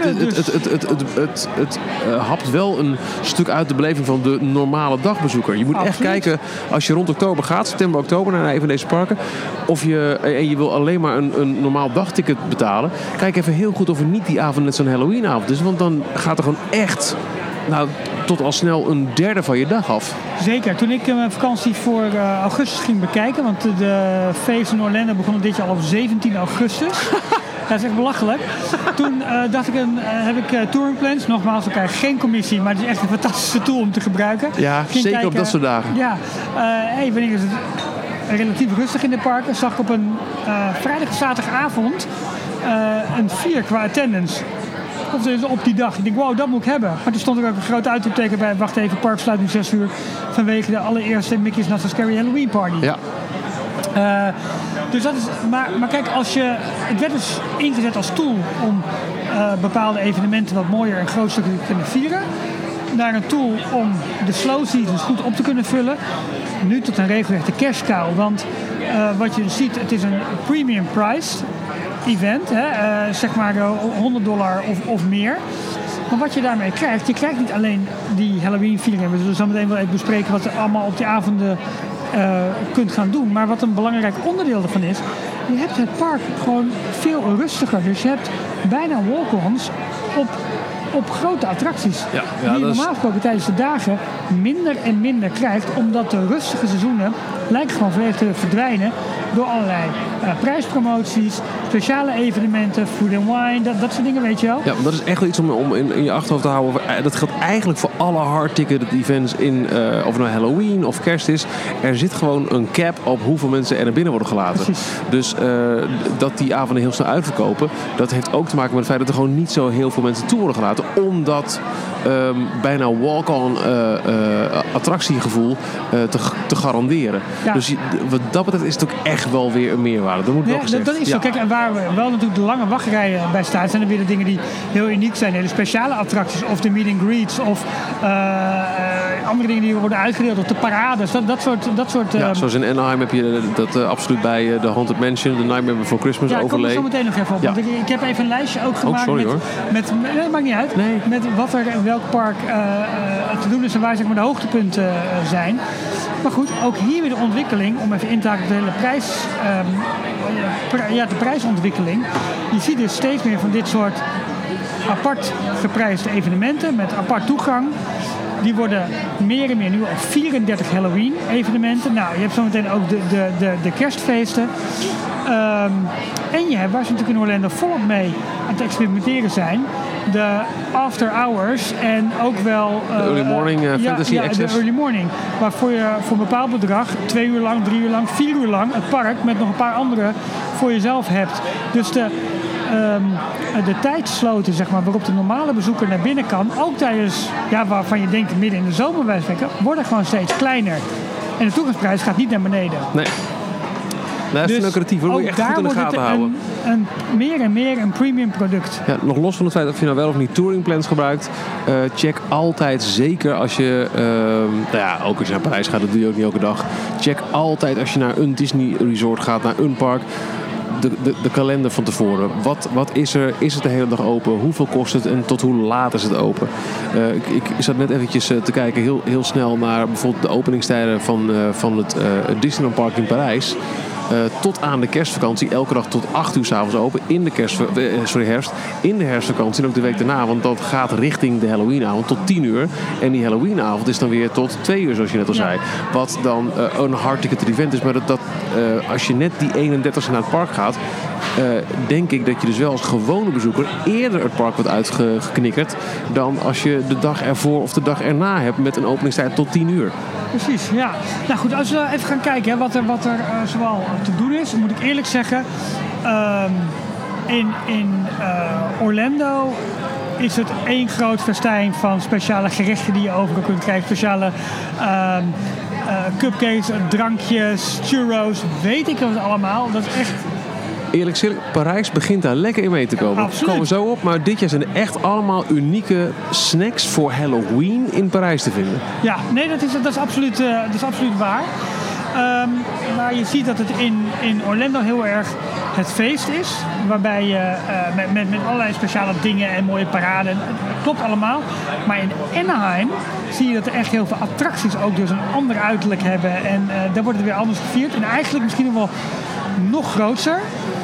dus het hapt wel een stuk uit de beleving van de normale dagbezoeker. Je moet echt kijken, als je rond oktober gaat, september, oktober, naar een van deze parken, en je wil alleen maar een normaal dagticket betalen, kijk even heel goed of er niet die avond net zo'n Halloween-avond is. Want dan gaat er gewoon echt tot al snel een derde van je dag af. Zeker. Toen ik mijn vakantie voor augustus ging bekijken, want de feesten in Orlando begonnen dit jaar al op 17 augustus. Dat is echt belachelijk. Toen dacht ik, heb ik touring plans. Nogmaals, we krijgen geen commissie, maar het is echt een fantastische tool om te gebruiken. Ja, zeker kijken, op dat soort dagen. Ja, wanneer is het relatief rustig in de parken? Zag ik op een vrijdag of zaterdagavond een 4 qua attendance. Of dus op die dag. Ik denk, wow, dat moet ik hebben. Maar toen stond er ook een groot uitroepteken bij. Wacht even, park sluit nu 6 uur. Vanwege de allereerste Mickey's Not So Scary Halloween Party. Ja. Dus dat is, maar kijk, het werd dus ingezet als tool om bepaalde evenementen wat mooier en groter te kunnen vieren. Naar een tool om de slow seasons goed op te kunnen vullen. Nu tot een regelrechte cashcow. Want wat je ziet, het is een premium price event, zeg maar $100 of meer. Maar wat je daarmee krijgt, je krijgt niet alleen die Halloween viering. We zullen zo meteen wel even bespreken wat je allemaal op die avonden kunt gaan doen. Maar wat een belangrijk onderdeel ervan is, je hebt het park gewoon veel rustiger. Dus je hebt bijna walk-ons op grote attracties. Die je normaal gesproken tijdens de dagen minder en minder krijgt, omdat de rustige seizoenen lijken gewoon volledig te verdwijnen door allerlei prijspromoties, speciale evenementen, food and wine, dat soort dingen, weet je wel. Ja, maar dat is echt wel iets om in je achterhoofd te houden. Dat geldt eigenlijk voor alle hard-ticket events of het nou Halloween of kerst is. Er zit gewoon een cap op hoeveel mensen er naar binnen worden gelaten. Precies. Dus dat die avonden heel snel uitverkopen, dat heeft ook te maken met het feit dat er gewoon niet zo heel veel mensen toe worden gelaten. Omdat bijna walk-on attractiegevoel te garanderen. Ja. Dus wat dat betreft is het ook echt wel weer een meerwaarde. Dat moet wel gezegd. Dat is zo. Kijk, en waar we wel natuurlijk de lange wachtrijen bij staan, zijn er weer de dingen die heel uniek zijn. Hele speciale attracties of de meet and greets of andere dingen die worden uitgedeeld of de parades. Dat soort ja, zoals in Anaheim heb je dat absoluut bij de Haunted Mansion, The Nightmare Before Christmas overlay. Ja, kom er zo meteen nog even op. Ja. Want ik heb even een lijstje ook gemaakt met dat maakt niet uit. Nee. Met wat er in welk park te doen is en waar zeg maar de hoogtepunten zijn. Maar goed, ook hier weer de ontwikkeling, om even in te haken op de hele de prijsontwikkeling. Je ziet dus steeds meer van dit soort apart geprijsde evenementen met apart toegang. Die worden meer en meer nu al 34 Halloween evenementen. Nou, je hebt zometeen ook de kerstfeesten. En je hebt, waar ze natuurlijk in Orlando volop mee aan het experimenteren zijn, de after hours en ook wel de early morning fantasy access. De early morning, waarvoor je voor een bepaald bedrag 2 uur lang, 3 uur lang, 4 uur lang het park met nog een paar andere voor jezelf hebt. Dus de tijdsloten, zeg maar, waarop de normale bezoeker naar binnen kan, ook tijdens, waarvan je denkt midden in de zomer worden gewoon steeds kleiner. En de toegangsprijs gaat niet naar beneden. Nee. dat is dus creatief. Dat moet je echt goed in de gaten houden. Meer en meer een premium product. Ja, nog los van het feit dat je nou wel of niet touring plans gebruikt. Check altijd, zeker als je... ook als je naar Parijs gaat, dat doe je ook niet elke dag. Check altijd als je naar een Disney resort gaat, naar een park... De kalender van tevoren. Wat is er? Is het de hele dag open? Hoeveel kost het? En tot hoe laat is het open? Ik zat net eventjes te kijken heel snel naar bijvoorbeeld de openingstijden van het Disneyland Park in Parijs. Tot aan de kerstvakantie. Elke dag tot 8 uur 's avonds open. In de herfst. In de herfstvakantie en ook de week daarna. Want dat gaat richting de Halloweenavond tot 10 uur. En die Halloweenavond is dan weer tot 2 uur, zoals je net al zei. Wat dan een hard-ticketed event is. Maar als je net die 31ste naar het park gaat... denk ik dat je dus wel als gewone bezoeker eerder het park wordt uitgeknikkerd dan als je de dag ervoor of de dag erna hebt met een openingstijd tot 10 uur. Precies, ja. Nou goed, als we even gaan kijken wat er zoal te doen is, moet ik eerlijk zeggen, in Orlando is het één groot festijn van speciale gerechten die je overal kunt krijgen. Speciale cupcakes, drankjes, churros, weet ik wat allemaal. Dat is echt... Eerlijk gezegd, Parijs begint daar lekker in mee te komen. Absoluut. Daar komen we zo op. Maar dit jaar zijn er echt allemaal unieke snacks voor Halloween in Parijs te vinden. Ja, nee, dat is absoluut waar. Maar je ziet dat het in Orlando heel erg het feest is. Waarbij je met allerlei speciale dingen en mooie paraden. Het klopt allemaal. Maar in Anaheim zie je dat er echt heel veel attracties ook dus een ander uiterlijk hebben. En daar wordt het weer anders gevierd. En eigenlijk misschien nog groter.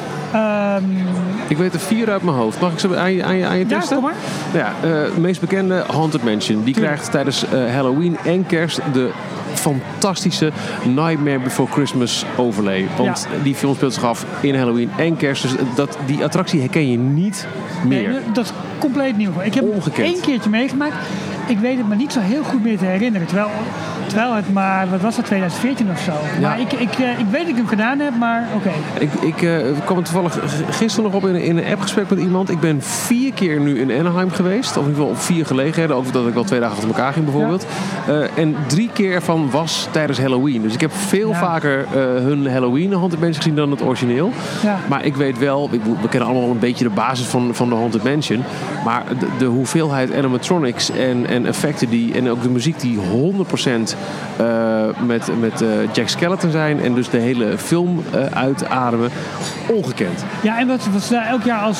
Ik weet er 4 uit mijn hoofd. Mag ik ze aan je testen? Ja, kom maar. Ja, de meest bekende Haunted Mansion. Die krijgt tijdens Halloween en kerst de fantastische Nightmare Before Christmas overlay. Want die film speelt zich af in Halloween en kerst. Dus die attractie herken je niet meer. Nee, dat is compleet nieuw. Ik heb het 1 keertje meegemaakt. Ik weet het me niet zo heel goed meer te herinneren. Terwijl het maar, wat was dat, 2014 of zo. Ja. Maar ik weet dat ik hem gedaan heb, maar oké. Ik kwam er toevallig gisteren nog op in een appgesprek met iemand. Ik ben 4 keer nu in Anaheim geweest. Of in ieder geval op 4 gelegenheden. Ook dat ik wel 2 dagen achter elkaar ging bijvoorbeeld. Ja. En 3 keer ervan was tijdens Halloween. Dus ik heb veel vaker hun Halloween Haunted Mansion gezien dan het origineel. Ja. Maar ik weet wel, we kennen allemaal een beetje de basis van de Haunted Mansion. Maar de hoeveelheid animatronics en effecten en ook de muziek die 100% met Jack Skellington zijn en dus de hele film uitademen, ongekend. Ja, en wat ze daar elk jaar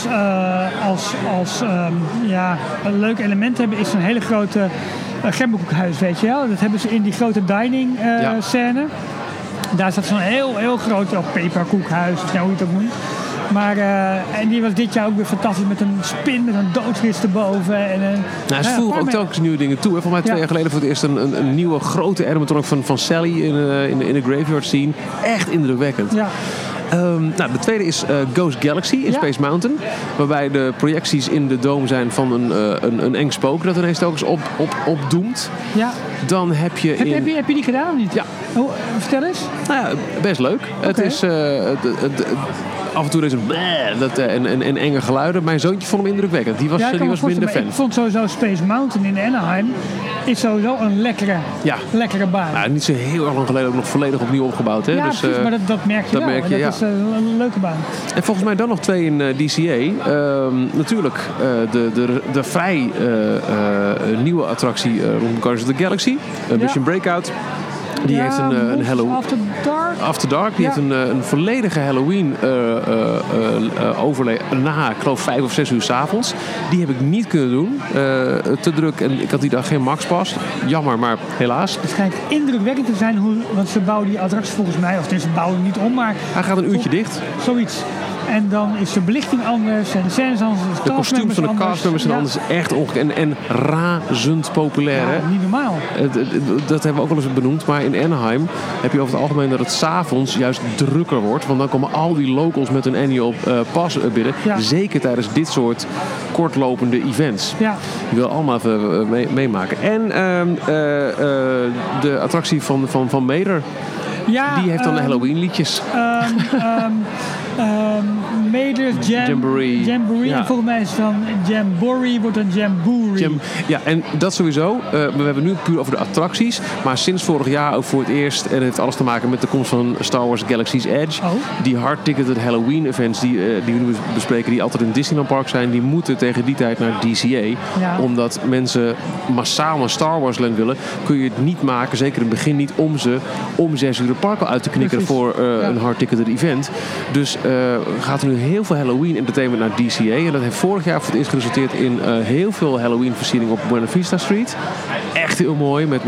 als een leuk element hebben is een hele grote gemberkoekhuis, weet je wel. Dat hebben ze in die grote dining scène. Daar staat zo'n heel groot peperkoekhuis, of hoe je het ook noemt. Maar en die was dit jaar ook weer fantastisch met een spin, met een doodsvis erboven. Ze voegen ook telkens nieuwe dingen toe. Volgens mij 2 jaar geleden voor het eerst een nieuwe grote animatronic van Sally in de graveyard scene. Echt indrukwekkend. Ja. De tweede is Ghost Galaxy in Space Mountain. Waarbij de projecties in de dome zijn van een eng spook dat ineens telkens opdoemt. Ja. Dan heb je... Heb je die gedaan of niet? Ja. Oh, vertel eens. Nou ja, best leuk. Okay. Het is... af en toe is en enge geluiden. Mijn zoontje vond hem indrukwekkend. Die was minder fan. Ik vond sowieso Space Mountain in Anaheim is sowieso een lekkere baan. Nou, niet zo heel erg lang geleden ook nog volledig opnieuw opgebouwd. Hè? Ja, dus, precies, maar dat merk je wel. Dat is een leuke baan. En volgens mij dan nog 2 in DCA. Natuurlijk de vrij nieuwe attractie rond Guardians of the Galaxy. Mission Breakout. Die heeft een Halloween... After Dark. Die heeft een volledige Halloween overlay na, ik geloof 5 of 6 uur 's avonds. Die heb ik niet kunnen doen. Te druk en ik had die dag geen maxpas. Jammer, maar helaas. Het schijnt indrukwekkend te zijn, want ze bouwen die attractie volgens mij, of ze bouwen niet om, maar... Hij gaat een uurtje dicht. Zoiets. En dan is de belichting anders en de scènes anders. De kostuums van de castmembers zijn anders. Echt ongekend. En razend populair. Ja, hè? Niet normaal. Dat hebben we ook wel eens benoemd. Maar in Anaheim heb je over het algemeen dat het 's avonds juist drukker wordt. Want dan komen al die locals met een annual pass binnen. Ja. Zeker tijdens dit soort kortlopende events. Ja. Die wil allemaal even meemaken. En de attractie van Mater. Ja, die heeft dan de Halloween liedjes. Meders, Jamboree. Jamboree. Ja. En volgens mij is het dan Jamboree, wordt een Jamboree. Ja, en dat sowieso. We hebben nu puur over de attracties. Maar sinds vorig jaar ook voor het eerst. En het heeft alles te maken met de komst van Star Wars Galaxy's Edge. Oh. Die hard-ticketed Halloween events die we nu bespreken. Die altijd in Disneyland Park zijn. Die moeten tegen die tijd naar DCA. Ja. Omdat mensen massaal naar Star Wars Land willen. Kun je het niet maken. Zeker in het begin niet. Om ze om 6 uur de park al uit te knikkeren. Precies. Voor een hard-ticketed event. Dus gaat er nu heel veel Halloween entertainment naar DCA. En dat heeft vorig jaar voor het eerst geresulteerd in heel veel Halloween versiering op Buena Vista Street. Echt heel mooi. Met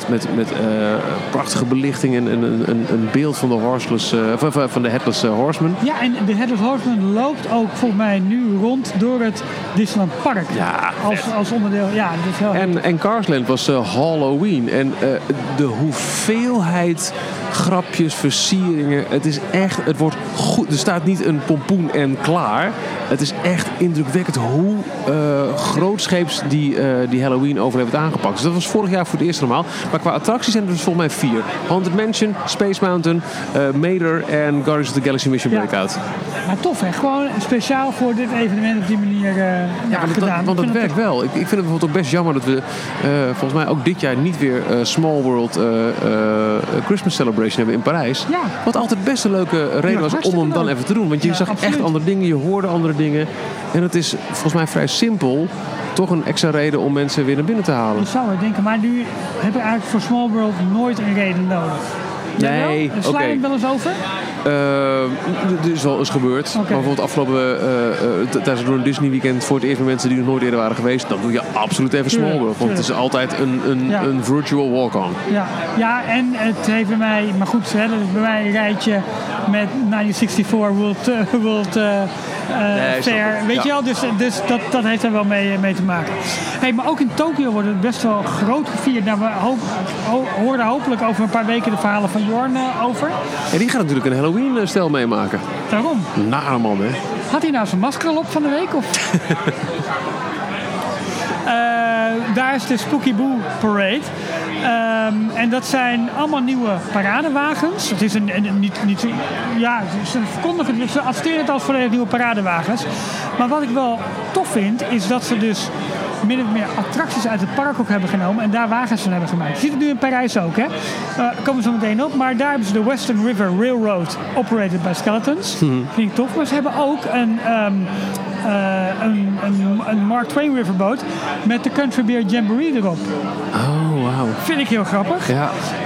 prachtige belichting en een beeld van de Headless Horseman. Ja, en de Headless Horseman loopt ook volgens mij nu rond door het Disneyland Park. Ja, als onderdeel. Ja, dat is heel en Carsland was Halloween. En de hoeveelheid grapjes, versieringen. Het wordt goed. Er staat niet een pompoen en klaar. Het is echt indrukwekkend hoe grootscheeps die Halloween over hebben aangepakt. Dus dat was vorig jaar voor het eerst normaal. Maar qua attracties zijn er dus volgens mij 4. Haunted Mansion, Space Mountain, Mater en Guardians of the Galaxy Mission Breakout. Maar tof hè, gewoon speciaal voor dit evenement op die manier gedaan. Want dat werkt wel. Ik vind het bijvoorbeeld ook best jammer dat we volgens mij ook dit jaar niet weer Small World Christmas Celebration hebben in Parijs. Ja. Wat altijd best een leuke reden was om hem dan even te doen. Want je zag absoluut. echt andere dingen, je hoorde andere dingen. En het is volgens mij vrij simpel. Toch een extra reden om mensen weer naar binnen te halen. Je zou het denken, maar nu heb je eigenlijk voor Small World nooit een reden nodig. Nee, oké. Sla je het wel eens over? Dit is wel eens gebeurd. Okay. Maar bijvoorbeeld afgelopen tijdens het Ron Disney weekend voor het eerst met mensen die nog nooit eerder waren geweest, dan doe je absoluut even Small World. Want het is altijd een virtual walk-on. Ja, en het heeft bij mij, maar goed, hè, dat is bij mij een rijtje met 1964 World Fair. Weet je wel, dus dat heeft er wel mee te maken. Hey, maar ook in Tokio wordt het best wel groot gevierd. Nou, we hoorden hopelijk over een paar weken de verhalen van Jorn over. En die gaat natuurlijk een Halloween-stel meemaken. Waarom? Nare man, hè? Had hij nou zijn masker al op van de week? Of? Daar is de Spooky Boo Parade. En dat zijn allemaal nieuwe paradewagens. Het is ze verkondigen, ze adverteren het als volledig nieuwe paradewagens. Maar wat ik wel tof vind, is dat ze dus min of meer attracties uit het park ook hebben genomen en daar wagens van hebben gemaakt. Je ziet het nu in Parijs ook, hè? Daar komen we zo meteen op. Maar daar hebben ze de Western River Railroad operated by Skeletons. Vind ik tof. Maar ze hebben ook een Mark Twain Riverboat met de Country Beer Jamboree erop. Oh, wauw. Vind ik heel grappig. Ja.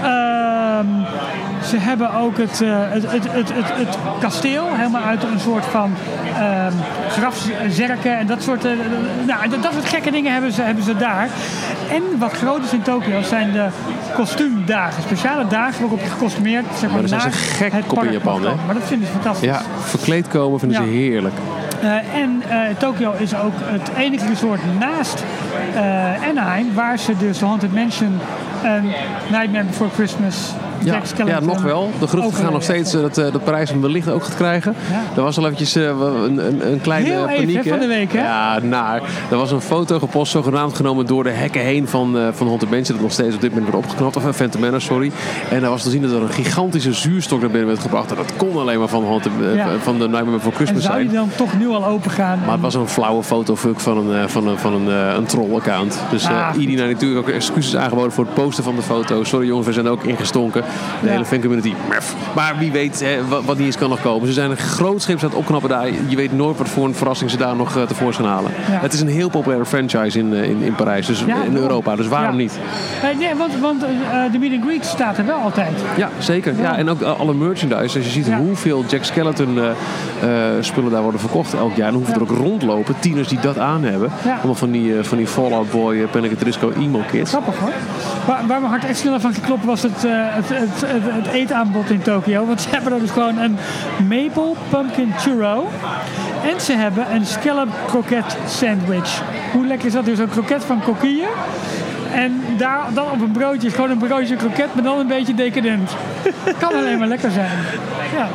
Ze hebben ook het kasteel helemaal uit een soort van grafzerken en dat soort gekke dingen hebben ze daar. En wat groot is in Tokio zijn de kostuumdagen. Speciale dagen waarop je gekostumeerd zeg maar daar zijn ze gek op in Japan, hè? Maar dat vinden ze fantastisch. Ja, verkleed komen vinden ze heerlijk. En Tokio is ook het enige resort naast Anaheim waar ze dus de Haunted Mansion en Nightmare Before Christmas Ja, nog wel. De geruchten gaan nog steeds dat Parijs hem wellicht ook gaat krijgen. Ja. Er was al eventjes een kleine heel paniek. Even, van de week, hè? Ja, naar. Er was een foto gepost, zogenaamd genomen door de hekken heen van Haunted Mansion. Dat nog steeds op dit moment wordt opgeknapt. Of Phantom Manor, sorry. En daar was te zien dat er een gigantische zuurstok naar binnen werd gebracht. En dat kon alleen maar van de Nightmare Before Christmas zijn. En zou die dan toch nu al open gaan? Maar het was een flauwe fotofuck van een troll-account. Dus iedereen heeft natuurlijk ook excuses aangeboden voor het posten van de foto. Sorry jongens, we zijn ook ingestonken. De hele fancommunity. Maar wie weet wat niet eens kan nog komen. Ze zijn een groot schip aan het opknappen daar. Je weet nooit wat voor een verrassing ze daar nog tevoorschijn halen. Ja. Het is een heel populaire franchise in Parijs. Dus in Europa. Dus waarom niet? Nee, want de meet and greet staat er wel altijd. Ja, zeker. Ja, en ook alle merchandise. Als je ziet hoeveel Jack Skeleton spullen daar worden verkocht elk jaar. Dan hoeven er ook rondlopen. Tieners die dat aan hebben. Ja. Allemaal van die Fallout Boy, Panic at the Disco emo kids. Grappig hoor. Waar mijn hart echt sneller van geklopt was het eetaanbod in Tokio. Want ze hebben er dus gewoon een maple pumpkin churro. En ze hebben een scallop croquette sandwich. Hoe lekker is dat? Dus een kroket van coquille. En daar dan op een broodje, gewoon een broodje kroket, maar dan een beetje decadent. Kan alleen maar lekker zijn. Ja,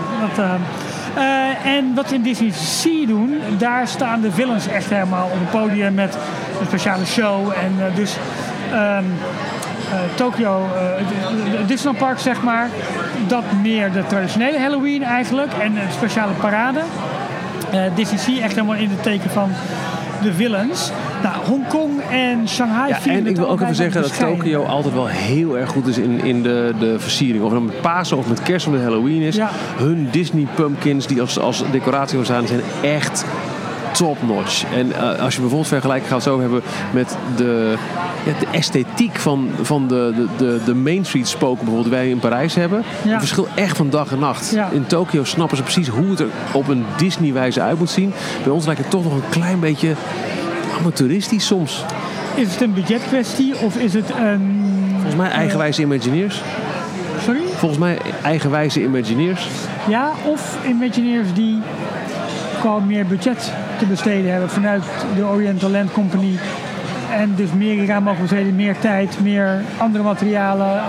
en wat ze in Disney Sea doen, daar staan de villains echt helemaal op het podium met een speciale show. En Tokyo, het Disneyland Park zeg maar, dat meer de traditionele Halloween eigenlijk en een speciale parade. Disney Sea echt helemaal in het teken van de villains. Nou, Hongkong en Shanghai vieren en ik wil ook even zeggen dat Tokyo altijd wel heel erg goed is in de versiering. Of het met Pasen of met Kerst of met Halloween is. Ja. Hun Disney pumpkins die als decoratie staan zijn echt top-notch. En als je bijvoorbeeld vergelijkt, gaan we het zo hebben met de esthetiek van de Main Street spoken bijvoorbeeld die wij in Parijs hebben. Ja. Het verschil echt van dag en nacht. Ja. In Tokyo snappen ze precies hoe het er op een Disney-wijze uit moet zien. Bij ons lijkt het toch nog een klein beetje amateuristisch soms. Is het een budgetkwestie of is het een... Volgens mij eigenwijze Imagineers. Sorry? Volgens mij eigenwijze Imagineers. Ja, of Imagineers die gewoon meer budget te besteden hebben vanuit de Oriental Land Company. En dus meer raammogelijkheden, meer tijd, meer andere materialen.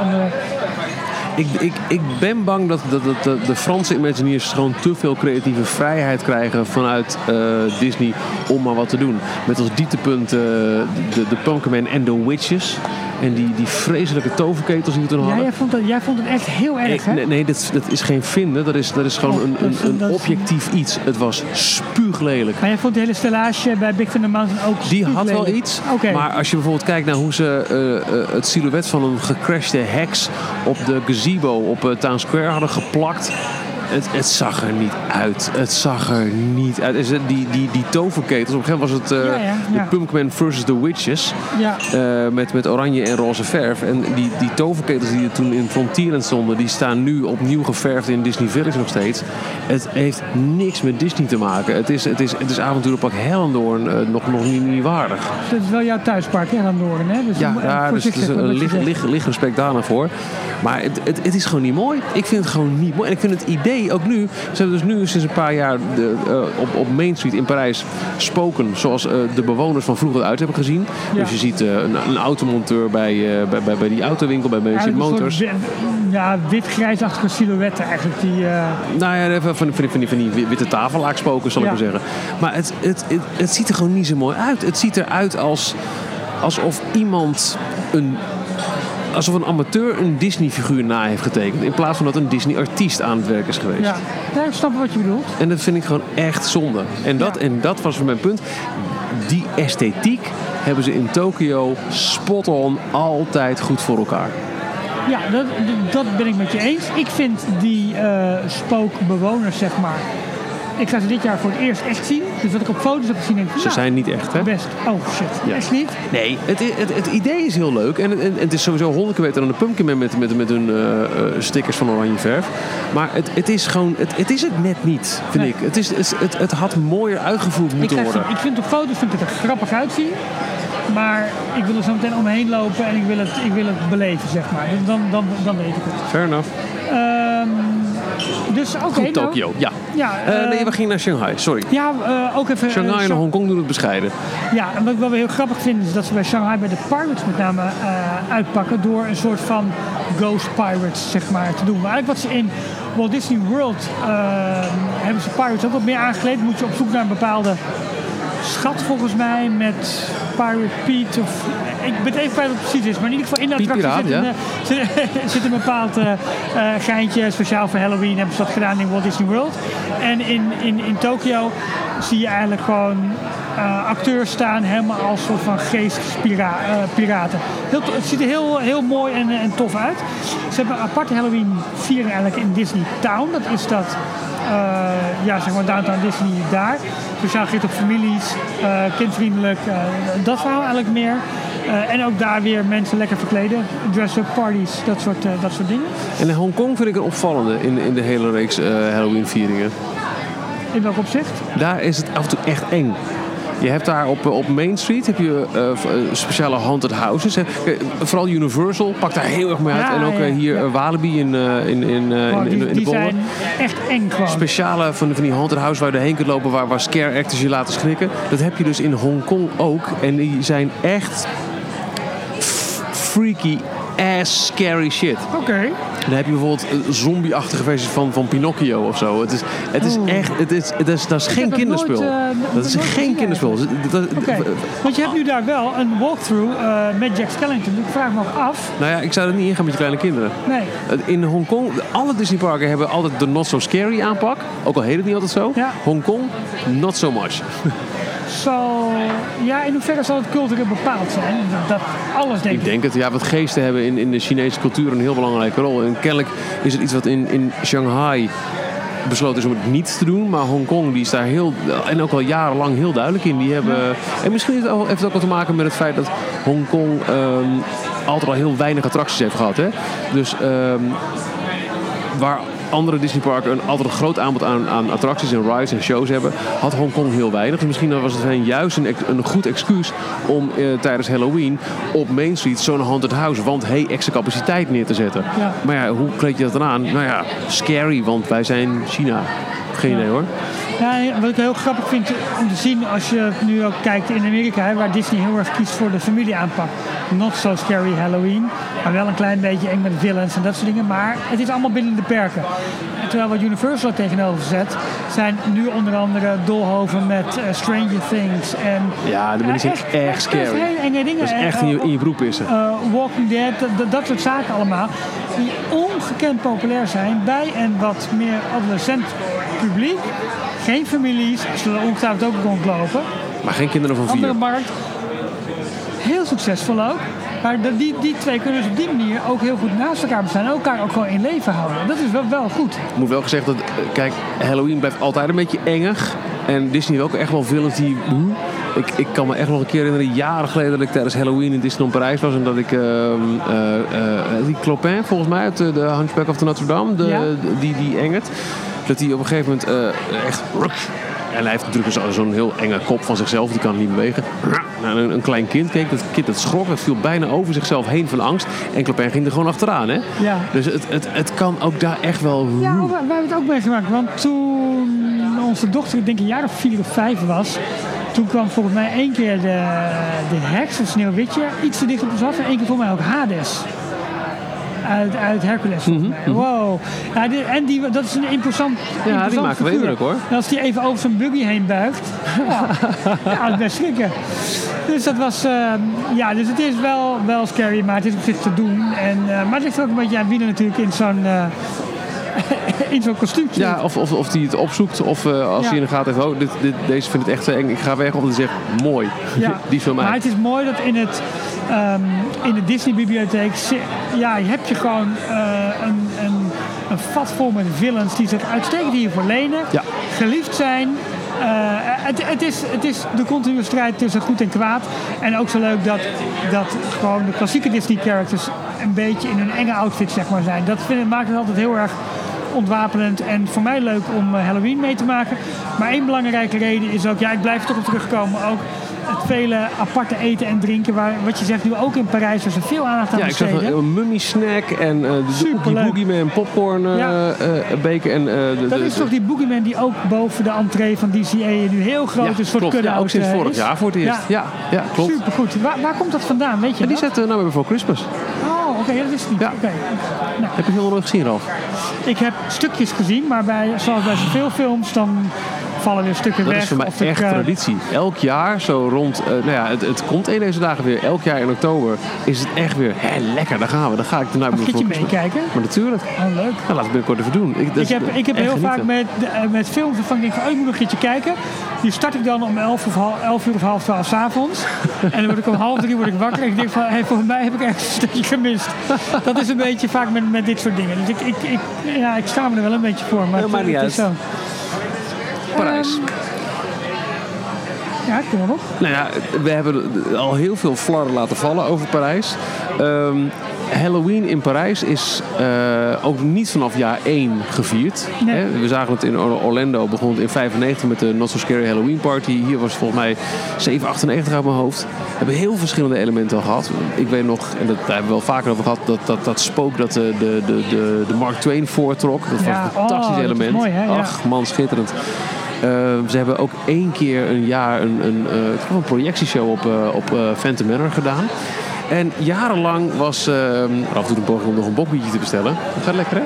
Ik ben bang dat de Franse Imagineers gewoon te veel creatieve vrijheid krijgen vanuit Disney om maar wat te doen. Met als dieptepunt de Pumpkin en de Witches. En die vreselijke toverketels die we toen hadden. Jij vond het echt heel erg, hè? Nee, dat is geen vinden. Dat is gewoon een objectief iets. Het was spuuglelijk. Maar jij vond de hele stellage bij Big Thunder Mountain ook die had wel iets. Okay. Maar als je bijvoorbeeld kijkt naar hoe ze het silhouet van een gecrashte heks op de gazebo op Town Square hadden geplakt. Het zag er niet uit. Het zag er niet uit. Die toverketels. Op een gegeven moment was het de Pumpkin versus the Witches. Ja. Met oranje en roze verf. En die toverketels die er toen in Frontierland stonden, die staan nu opnieuw geverfd in Disney Village nog steeds. Het heeft niks met Disney te maken. Het is Avonturenpark Hellendoorn nog niet waardig. Dat is wel jouw thuispark, Hellendoorn, hè? Dus dus een licht respect daarna voor. Maar het is gewoon niet mooi. Ik vind het gewoon niet mooi. En ik vind het idee ook nu. Ze hebben dus nu sinds een paar jaar op Main Street in Parijs spoken zoals de bewoners van vroeger uit hebben gezien. Ja. Dus je ziet een automonteur bij die autowinkel, bij Magic Motors. Wit-grijsachtige silhouetten eigenlijk. Nou ja, van die witte tafellaak spoken, zal ik maar zeggen. Maar het ziet er gewoon niet zo mooi uit. Het ziet eruit alsof iemand alsof een amateur een Disney-figuur na heeft getekend. In plaats van dat een Disney-artiest aan het werk is geweest. Ja, ik snap wat je bedoelt. En dat vind ik gewoon echt zonde. En dat was voor mijn punt. Die esthetiek hebben ze in Tokyo spot on altijd goed voor elkaar. Ja, dat ben ik met je eens. Ik vind die spookbewoners, zeg maar... Ik ga ze dit jaar voor het eerst echt zien. Dus wat ik op foto's heb gezien... Ze zijn niet echt, hè? Best. Oh, shit. Ja. Echt niet? Nee, het idee is heel leuk. En het is sowieso 100 keer beter dan de Pumpkin Man met hun stickers van oranje verf. Maar het is gewoon... Het is het net niet, vind ik. Het had mooier uitgevoerd moeten worden. Ik vind op foto's het er grappig uitzien. Maar ik wil er zo meteen omheen lopen en ik wil het beleven, zeg maar. Dan weet ik het. Fair enough. Dus oké. Tokyo, ja. Nee, we gingen naar Shanghai, sorry. Ja, ook even... Shanghai en Hongkong doen het bescheiden. Ja, en wat ik wel weer heel grappig vind is dat ze bij Shanghai bij de Pirates met name uitpakken door een soort van Ghost Pirates, zeg maar, te doen. Maar eigenlijk wat ze in Walt Disney World hebben ze Pirates ook wat meer aangekleed. Moet je op zoek naar een bepaalde schat volgens mij met Pirate Pete of... Ik ben even kwijt wat het precies is, maar in ieder geval in de attractie zit een bepaald geintje. Speciaal voor Halloween hebben ze dat gedaan in Walt Disney World. En in Tokyo zie je eigenlijk gewoon acteurs staan helemaal als soort van geestpiraten. Het ziet er heel mooi en tof uit. Ze hebben een aparte Halloween viering eigenlijk in Disney Town. Dat is dat... zeg maar Downtown Disney daar. Speciaal gericht op families, kindvriendelijk, dat verhaal eigenlijk meer. En ook daar weer mensen lekker verkleden. Dress-up parties, dat soort dingen. En in Hongkong vind ik een opvallende in de hele reeks Halloween vieringen. In welk opzicht? Daar is het af en toe echt eng. Je hebt daar op Main Street heb je speciale haunted houses. Vooral Universal pakt daar heel erg mee uit. En ook hier Walibi in de Die bollen. zijn echt eng gewoon. Speciale van die haunted houses waar je doorheen kunt lopen, waar scare actors je laten schrikken. Dat heb je dus in Hongkong ook. En die zijn echt freaky ass scary shit. Oké. Dan heb je bijvoorbeeld zombie-achtige versies van Pinocchio of zo. Het is echt, dat is geen kinderspel. Dat is geen kinderspel. Oké. Want je hebt nu daar wel een walkthrough met Jack Skellington. Ik vraag me ook af. Nou ja, ik zou er niet ingaan met je kleine kinderen. Nee. In Hongkong, alle Disneyparken hebben altijd de not so scary aanpak. Ook al heet het niet altijd zo. Ja. Hongkong, not so much. Ja, in hoeverre zal het cultureel bepaald zijn? Dat alles, denk ik. Ik denk het. Ja, wat geesten hebben in de Chinese cultuur een heel belangrijke rol. En kennelijk is het iets wat in Shanghai besloten is om het niet te doen. Maar Hongkong die is daar en ook al jarenlang heel duidelijk in. Die hebben, en misschien heeft het ook wat te maken met het feit dat Hongkong altijd al heel weinig attracties heeft gehad. Hè? Dus waar andere Disneyparken altijd een groot aanbod aan attracties en rides en shows hebben, had Hongkong heel weinig. Dus misschien was het juist een goed excuus om tijdens Halloween op Main Street zo'n haunted house, want extra capaciteit neer te zetten. Ja. Maar ja, hoe kleed je dat dan aan? Nou ja, scary, want wij zijn China. Geen idee hoor. Ja, wat ik heel grappig vind om te zien als je nu ook kijkt in Amerika, waar Disney heel erg kiest voor de familieaanpak. Not so scary Halloween, maar wel een klein beetje eng met villains en dat soort dingen. Maar het is allemaal binnen de perken. Terwijl wat Universal er tegenover zet, zijn nu onder andere doolhoven met Stranger Things. En, ja, de mensen zijn echt scary. Dat is hele enge dingen. Dat is echt in je broek pissen. Walking Dead, dat soort zaken allemaal. Die ongekend populair zijn bij een wat meer adolescent publiek. Geen families, zullen ongetwijfeld ook rondlopen. Maar geen kinderen van 4. Andere markt. Heel succesvol ook. Maar die twee kunnen dus op die manier ook heel goed naast elkaar bestaan. En elkaar ook gewoon in leven houden. Dat is wel goed. Ik moet wel gezegd dat, kijk, Halloween blijft altijd een beetje engig. En Disney heeft ook echt wel villains die... Ik kan me echt nog een keer herinneren, jaren geleden, dat ik tijdens Halloween in Disneyland Parijs was. En dat ik die Clopin, volgens mij, uit de Hunchback of Notre Dame, die engert. Dat hij op een gegeven moment echt... En hij heeft natuurlijk zo'n heel enge kop van zichzelf, die kan niet bewegen. Nou, een klein kind keek, dat kind dat schrok, dat viel bijna over zichzelf heen van angst. En Clopin ging er gewoon achteraan, hè? Ja. Dus het kan ook daar echt wel... Ja, wij hebben het ook meegemaakt, want toen onze dochter, ik denk een jaar of 4 of 5 was... Toen kwam volgens mij 1 keer de heks, een Sneeuwwitje, iets te dicht op ons af. En 1 keer voor mij ook Hades. Uit Hercules. Wow. Ja, dat is een imposant die maken we indruk hoor. En als die even over zijn buggy heen buigt. Ja, dat is best schrikken. Dus dat was... dus het is wel scary, maar het is op zich te doen. Maar het ligt ook een beetje aan wielen natuurlijk in zo'n... in zo'n kostuumtje. Ja, of die het opzoekt. Of als hij in de gaten heeft, deze vindt het echt eng. Ik ga weg, of hij zegt, mooi. Ja. Die film uit. Maar het is mooi dat in de Disney-bibliotheek... Ja, heb je gewoon een vat vol met villains die zich uitstekend hiervoor lenen. Ja. Geliefd zijn. Het is de continue strijd tussen goed en kwaad. En ook zo leuk dat gewoon de klassieke Disney-characters een beetje in hun enge outfit zeg maar zijn. Dat maakt het altijd heel erg ontwapenend en voor mij leuk om Halloween mee te maken. Maar één belangrijke reden is ook, ik blijf toch op terugkomen, ook het vele aparte eten en drinken, wat je zegt nu ook in Parijs, waar ze veel aandacht aan besteden. Ik zag een mummy snack en die Boogeyman popcorn beker. Dat is toch die Boogeyman die ook boven de entree van DCA nu heel groot is voor de kudde. Ook sinds vorig jaar voor het eerst. Ja, klopt. Supergoed. Waar komt dat vandaan, weet je? Die zetten we voor Christmas. Oké, dat is het niet. Ja. Okay. Nou. Heb je heel nooit gezien, Ralf? Ik heb stukjes gezien, maar zoals bij zoveel films, dan vallen weer stukken weg. Dat is voor mij echt traditie. Elk jaar, zo rond... het komt een deze dagen weer. Elk jaar in oktober is het echt weer... lekker, daar gaan we. Dan ga ik ernaar. Mag je meekijken? Maar natuurlijk. Oh, leuk. Nou, laat het binnenkort even doen. Ik heb heel vaak met films waarvan ik denk van... ik moet nog een keertje kijken. Die start ik dan om 11 uur of 11:30 s'avonds. En dan word ik om 2:30 wakker. En ik denk van, volgens mij heb ik echt een stukje gemist. Dat is een beetje vaak met dit soort dingen. Dus ik sta me er wel een beetje voor. Maar het is zo. Parijs. Ja, kom maar op. Nou ja, we hebben al heel veel flarden laten vallen over Parijs. Halloween in Parijs is ook niet vanaf jaar 1 gevierd. Nee. Hè? We zagen het in Orlando, begon het in 1995 met de Not So Scary Halloween Party. Hier was het volgens mij 798 uit mijn hoofd. We hebben heel verschillende elementen al gehad. Ik weet nog, en daar hebben we wel vaker over gehad, dat spook dat de Mark Twain voortrok. Dat was een fantastisch element. Mooi, hè? Ja. Ach man, schitterend. Ze hebben ook 1 keer een jaar een projectieshow op Phantom Manor gedaan. En jarenlang was... Ralf doet een poging om nog een bokbiertje te bestellen. Dat gaat lekker, hè?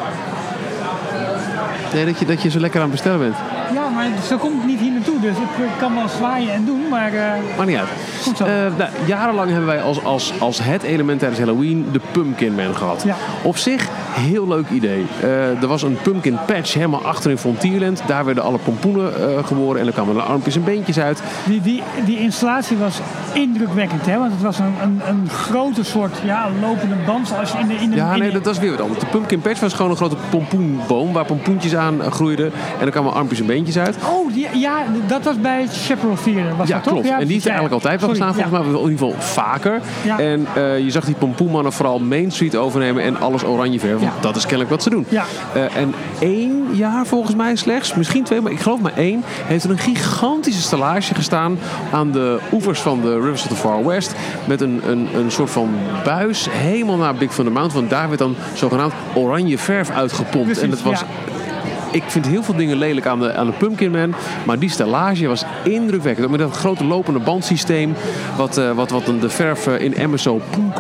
Nee, dat je zo lekker aan het bestellen bent. Ja, maar zo komt het niet hier naartoe. Dus ik kan wel zwaaien en doen, maar... Maakt niet uit. Goed zo. Jarenlang hebben wij als het element tijdens Halloween de Pumpkin Man gehad. Ja. Op zich, heel leuk idee. Er was een pumpkin patch helemaal achter in Frontierland. Daar werden alle pompoenen geboren en er kwamen er armpjes en beentjes uit. Die installatie was indrukwekkend, hè? Want het was een grote soort lopende band. Zoals dat was weer wat anders. De pumpkin patch was gewoon een grote pompoenboom waar pompoentjes aan groeiden. En er kwamen armpjes en beentjes uit. Oh, dat was bij Chaparral Theater. Was dat toch? Klopt. Ja, en die heeft er eigenlijk altijd wel gestaan, volgens mij in ieder geval vaker. Ja. En je zag die pompoenmannen vooral Main Street overnemen en alles oranje verven. Ja. Dat is kennelijk wat ze doen. Ja. En 1 jaar volgens mij slechts, misschien 2, maar ik geloof maar 1, heeft er een gigantische stallage gestaan aan de oevers van de Rivers of the Far West. Met een soort van buis helemaal naar Big Thunder Mountain. Want daar werd dan zogenaamd oranje verf uitgepompt. Precies, en het was... Ja. Ik vind heel veel dingen lelijk aan de Pumpkin Man. Maar die stellage was indrukwekkend. Met dat grote lopende bandsysteem. Wat de verf in emmers zo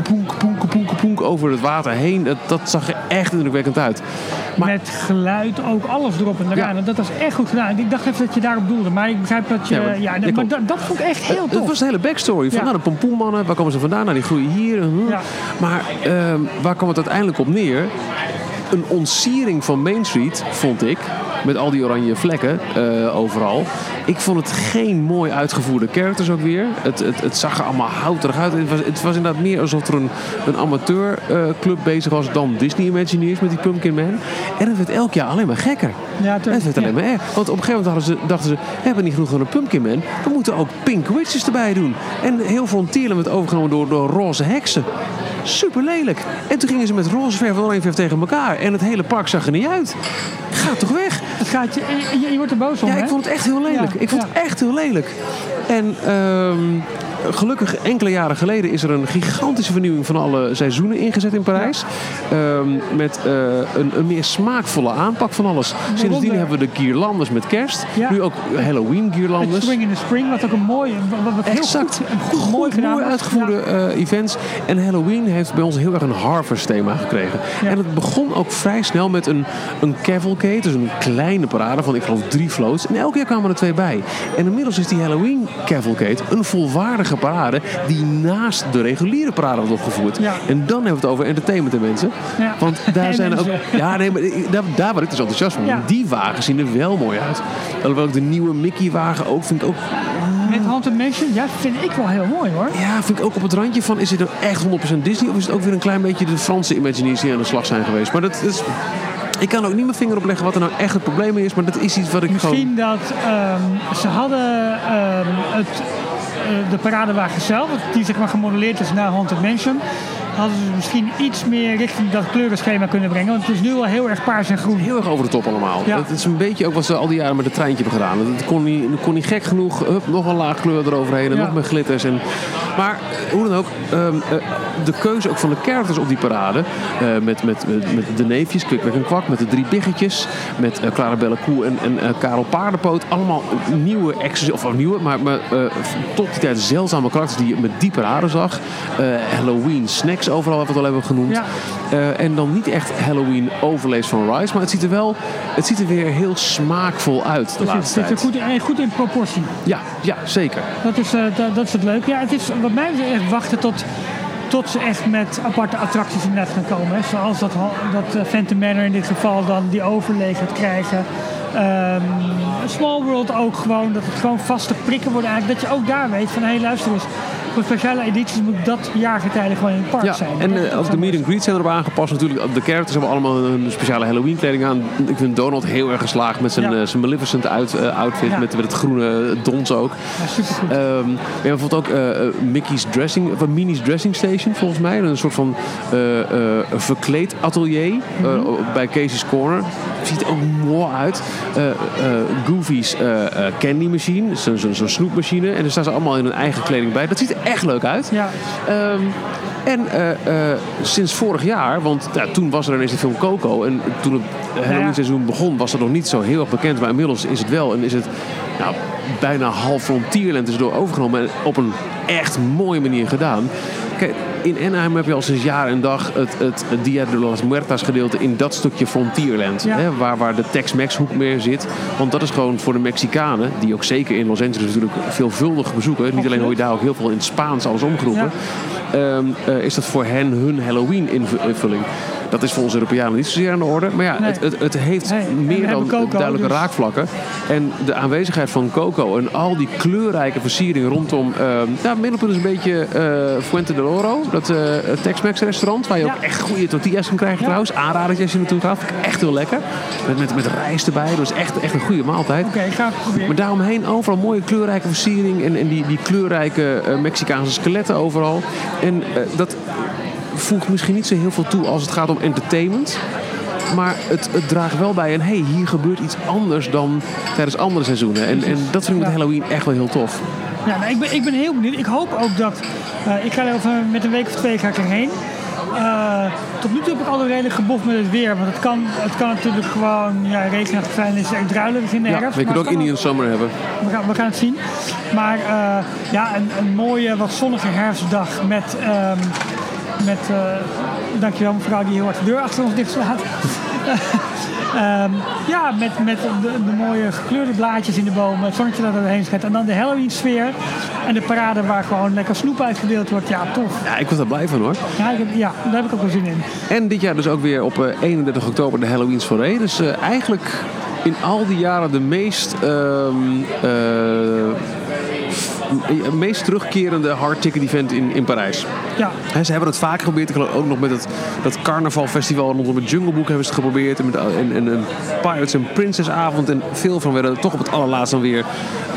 poenk over het water heen. Dat zag er echt indrukwekkend uit. Maar, met geluid ook, alles erop en eraan. Ja. Dat was echt goed gedaan. Ik dacht even dat je daarop doelde. Maar ik begrijp dat je... maar dat vond ik echt heel tof. Het was een hele backstory. Van de pompoenmannen. Waar komen ze vandaan? Die groeien hier. Ja. Maar waar kwam het uiteindelijk op neer? Een ontsiering van Main Street, vond ik. Met al die oranje vlekken overal. Ik vond het geen mooi uitgevoerde characters ook weer. Het zag er allemaal houterig uit. Het was inderdaad meer alsof er een amateurclub bezig was dan Disney Imagineers met die Pumpkin Man. En het werd elk jaar alleen maar gekker. Ja, het werd alleen maar erg. Want op een gegeven moment dachten ze, we hebben niet genoeg van een Pumpkin Man. We moeten ook Pink Witches erbij doen. En heel Frontierland werd overgenomen door roze heksen. Super lelijk. En toen gingen ze met roze verf en oranje verf tegen elkaar. En het hele park zag er niet uit. Ga toch weg. Je wordt er boos om, hè? Ik vond het echt heel lelijk. Ik vond het echt heel lelijk. En gelukkig enkele jaren geleden is er een gigantische vernieuwing van alle seizoenen ingezet in Parijs. Met een meer smaakvolle aanpak van alles. Sindsdien hebben we de guirlandes met kerst. Ja. Nu ook Halloween guirlandes. Swing in the Spring, wat ook een mooi... Exact. Goed mooi uitgevoerde events. En Halloween heeft bij ons heel erg een harvest thema gekregen. Ja. En het begon ook vrij snel met een cavalcade. Dus een kleine parade van, ik geloof, 3 floats. En elke jaar kwamen er 2 bij. En inmiddels is die Halloween cavalcade een volwaardige parade die naast de reguliere parade wordt opgevoerd. Ja. En dan hebben we het over entertainment en mensen. Ja. Want daar zijn er ook... Ja, nee, maar daar word ik dus enthousiast van. Ja. Die wagens zien er wel mooi uit. Alhoewel ik de nieuwe Mickey-wagen ook vind ik ook... Met Haunted Mansion, ja, vind ik wel heel mooi, hoor. Ja, vind ik ook op het randje van, is het er echt 100% Disney of is het ook weer een klein beetje de Franse Imagineers die aan de slag zijn geweest? Maar dat is... Ik kan ook niet mijn vinger opleggen wat er nou echt het probleem is, maar dat is iets wat ik Misschien dat ze hadden de paradewagen zelf, die zeg maar gemodelleerd is naar Haunted Mansion, hadden ze misschien iets meer richting dat kleurenschema kunnen brengen. Want het is nu al heel erg paars en groen. Heel erg over de top allemaal. Ja. Het is een beetje ook wat ze al die jaren met het treintje hebben gedaan. Het kon niet gek genoeg. Nog een laag kleur eroverheen en nog meer glitters. Maar hoe dan ook, de keuze ook van de characters op die parade. Met de neefjes, Kwik, Kwek en Kwak. Met de 3 biggetjes. Met Clarabelle Koe en Karel Paardenpoot. Allemaal nieuwe maar tot die tijd zeldzame karakters die je met die parade zag. Halloween snacks overal, wat we al hebben genoemd. Ja. En dan niet echt Halloween overlays van Rise, maar het ziet er weer heel smaakvol uit de laatste tijd. Het zit er goed in proportie. Ja, zeker. Dat is het leuke. Ja, het is wat mij betreft echt wachten tot ze echt met aparte attracties inderdaad gaan komen. Hè. Zoals dat Phantom Manor in dit geval dan die overlay gaat krijgen. Small World ook gewoon, dat het gewoon vaste prikken worden eigenlijk. Dat je ook daar weet van, hé, luister eens, voor speciale edities moet dat jaargetijden gewoon in het park zijn. En ook de meet and greet zijn erop aangepast natuurlijk. De characters hebben allemaal een speciale Halloween kleding aan. Ik vind Donald heel erg geslaagd met zijn Maleficent outfit. Met het groene dons ook. Ja, supergoed. Bijvoorbeeld ook Mickey's Minnie's Dressing Station volgens mij. Een soort van verkleed atelier bij Casey's Corner. Ziet er ook mooi uit. Goofy's candy machine. Zo'n snoepmachine. En daar staan ze allemaal in hun eigen kleding bij. Dat ziet er echt leuk uit. Ja. Sinds vorig jaar, want toen was er ineens de film Coco. En toen het Halloween seizoen begon, was dat nog niet zo heel erg bekend. Maar inmiddels is het wel. En is het bijna half Frontierland is door overgenomen. En op een echt mooie manier gedaan. Kijk, in Anaheim heb je al sinds jaar en dag het Dia de los Muertos gedeelte in dat stukje Frontierland. Ja. Hè, waar de Tex-Mex hoek meer zit. Want dat is gewoon voor de Mexicanen, die ook zeker in Los Angeles natuurlijk veelvuldig bezoeken. Niet alleen hoor je daar ook heel veel in het Spaans alles omgeroepen. Ja. Is dat voor hen hun Halloween-invulling. Dat is voor ons Europeanen niet zozeer aan de orde. Maar ja, het heeft meer dan Coco, duidelijke dus raakvlakken. En de aanwezigheid van Coco en al die kleurrijke versiering rondom... middelpunt is een beetje Fuente del Oro. Dat Tex-Mex restaurant. Waar je ook echt goede tortillas kan krijgen trouwens. Aanradertje als je naartoe gaat. Vind ik echt heel lekker. Met rijst erbij. Dat is echt een goede maaltijd. Oké, ik ga het proberen. Maar daaromheen overal mooie kleurrijke versiering. En die kleurrijke Mexicaanse skeletten overal. En dat... voegt misschien niet zo heel veel toe als het gaat om entertainment. Maar het draagt wel bij hier gebeurt iets anders dan tijdens andere seizoenen. En dat vind ik met Halloween echt wel heel tof. Ja, nou, ik ben heel benieuwd. Ik hoop ook dat... ik ga er met een week of 2 ga ik erheen. Tot nu toe heb ik al redelijk gebocht met het weer. Want het kan natuurlijk gewoon regenachtig zijn. Het is echt druilerig in de herfst. We kunnen ook Indian Summer hebben. We gaan het zien. Maar een mooie, wat zonnige herfstdag met dankjewel mevrouw die heel hard de deur achter ons dicht slaat. Met de mooie gekleurde blaadjes in de bomen, het zonnetje dat er doorheen schijnt. En dan de Halloween sfeer en de parade waar gewoon lekker snoep uitgedeeld wordt. Ja, tof. Ja, ik was er blij van hoor. Ja, daar heb ik ook wel zin in. En dit jaar dus ook weer op 31 oktober de Halloween soirée. Dus eigenlijk in al die jaren de meest terugkerende hard ticket event in Parijs. Ja. Ze hebben het vaak geprobeerd. Ik geloof ook nog met dat carnavalfestival rondom het Jungle Book hebben ze het geprobeerd. En een Pirates and Princess avond. En veel van werden toch op het allerlaatst dan weer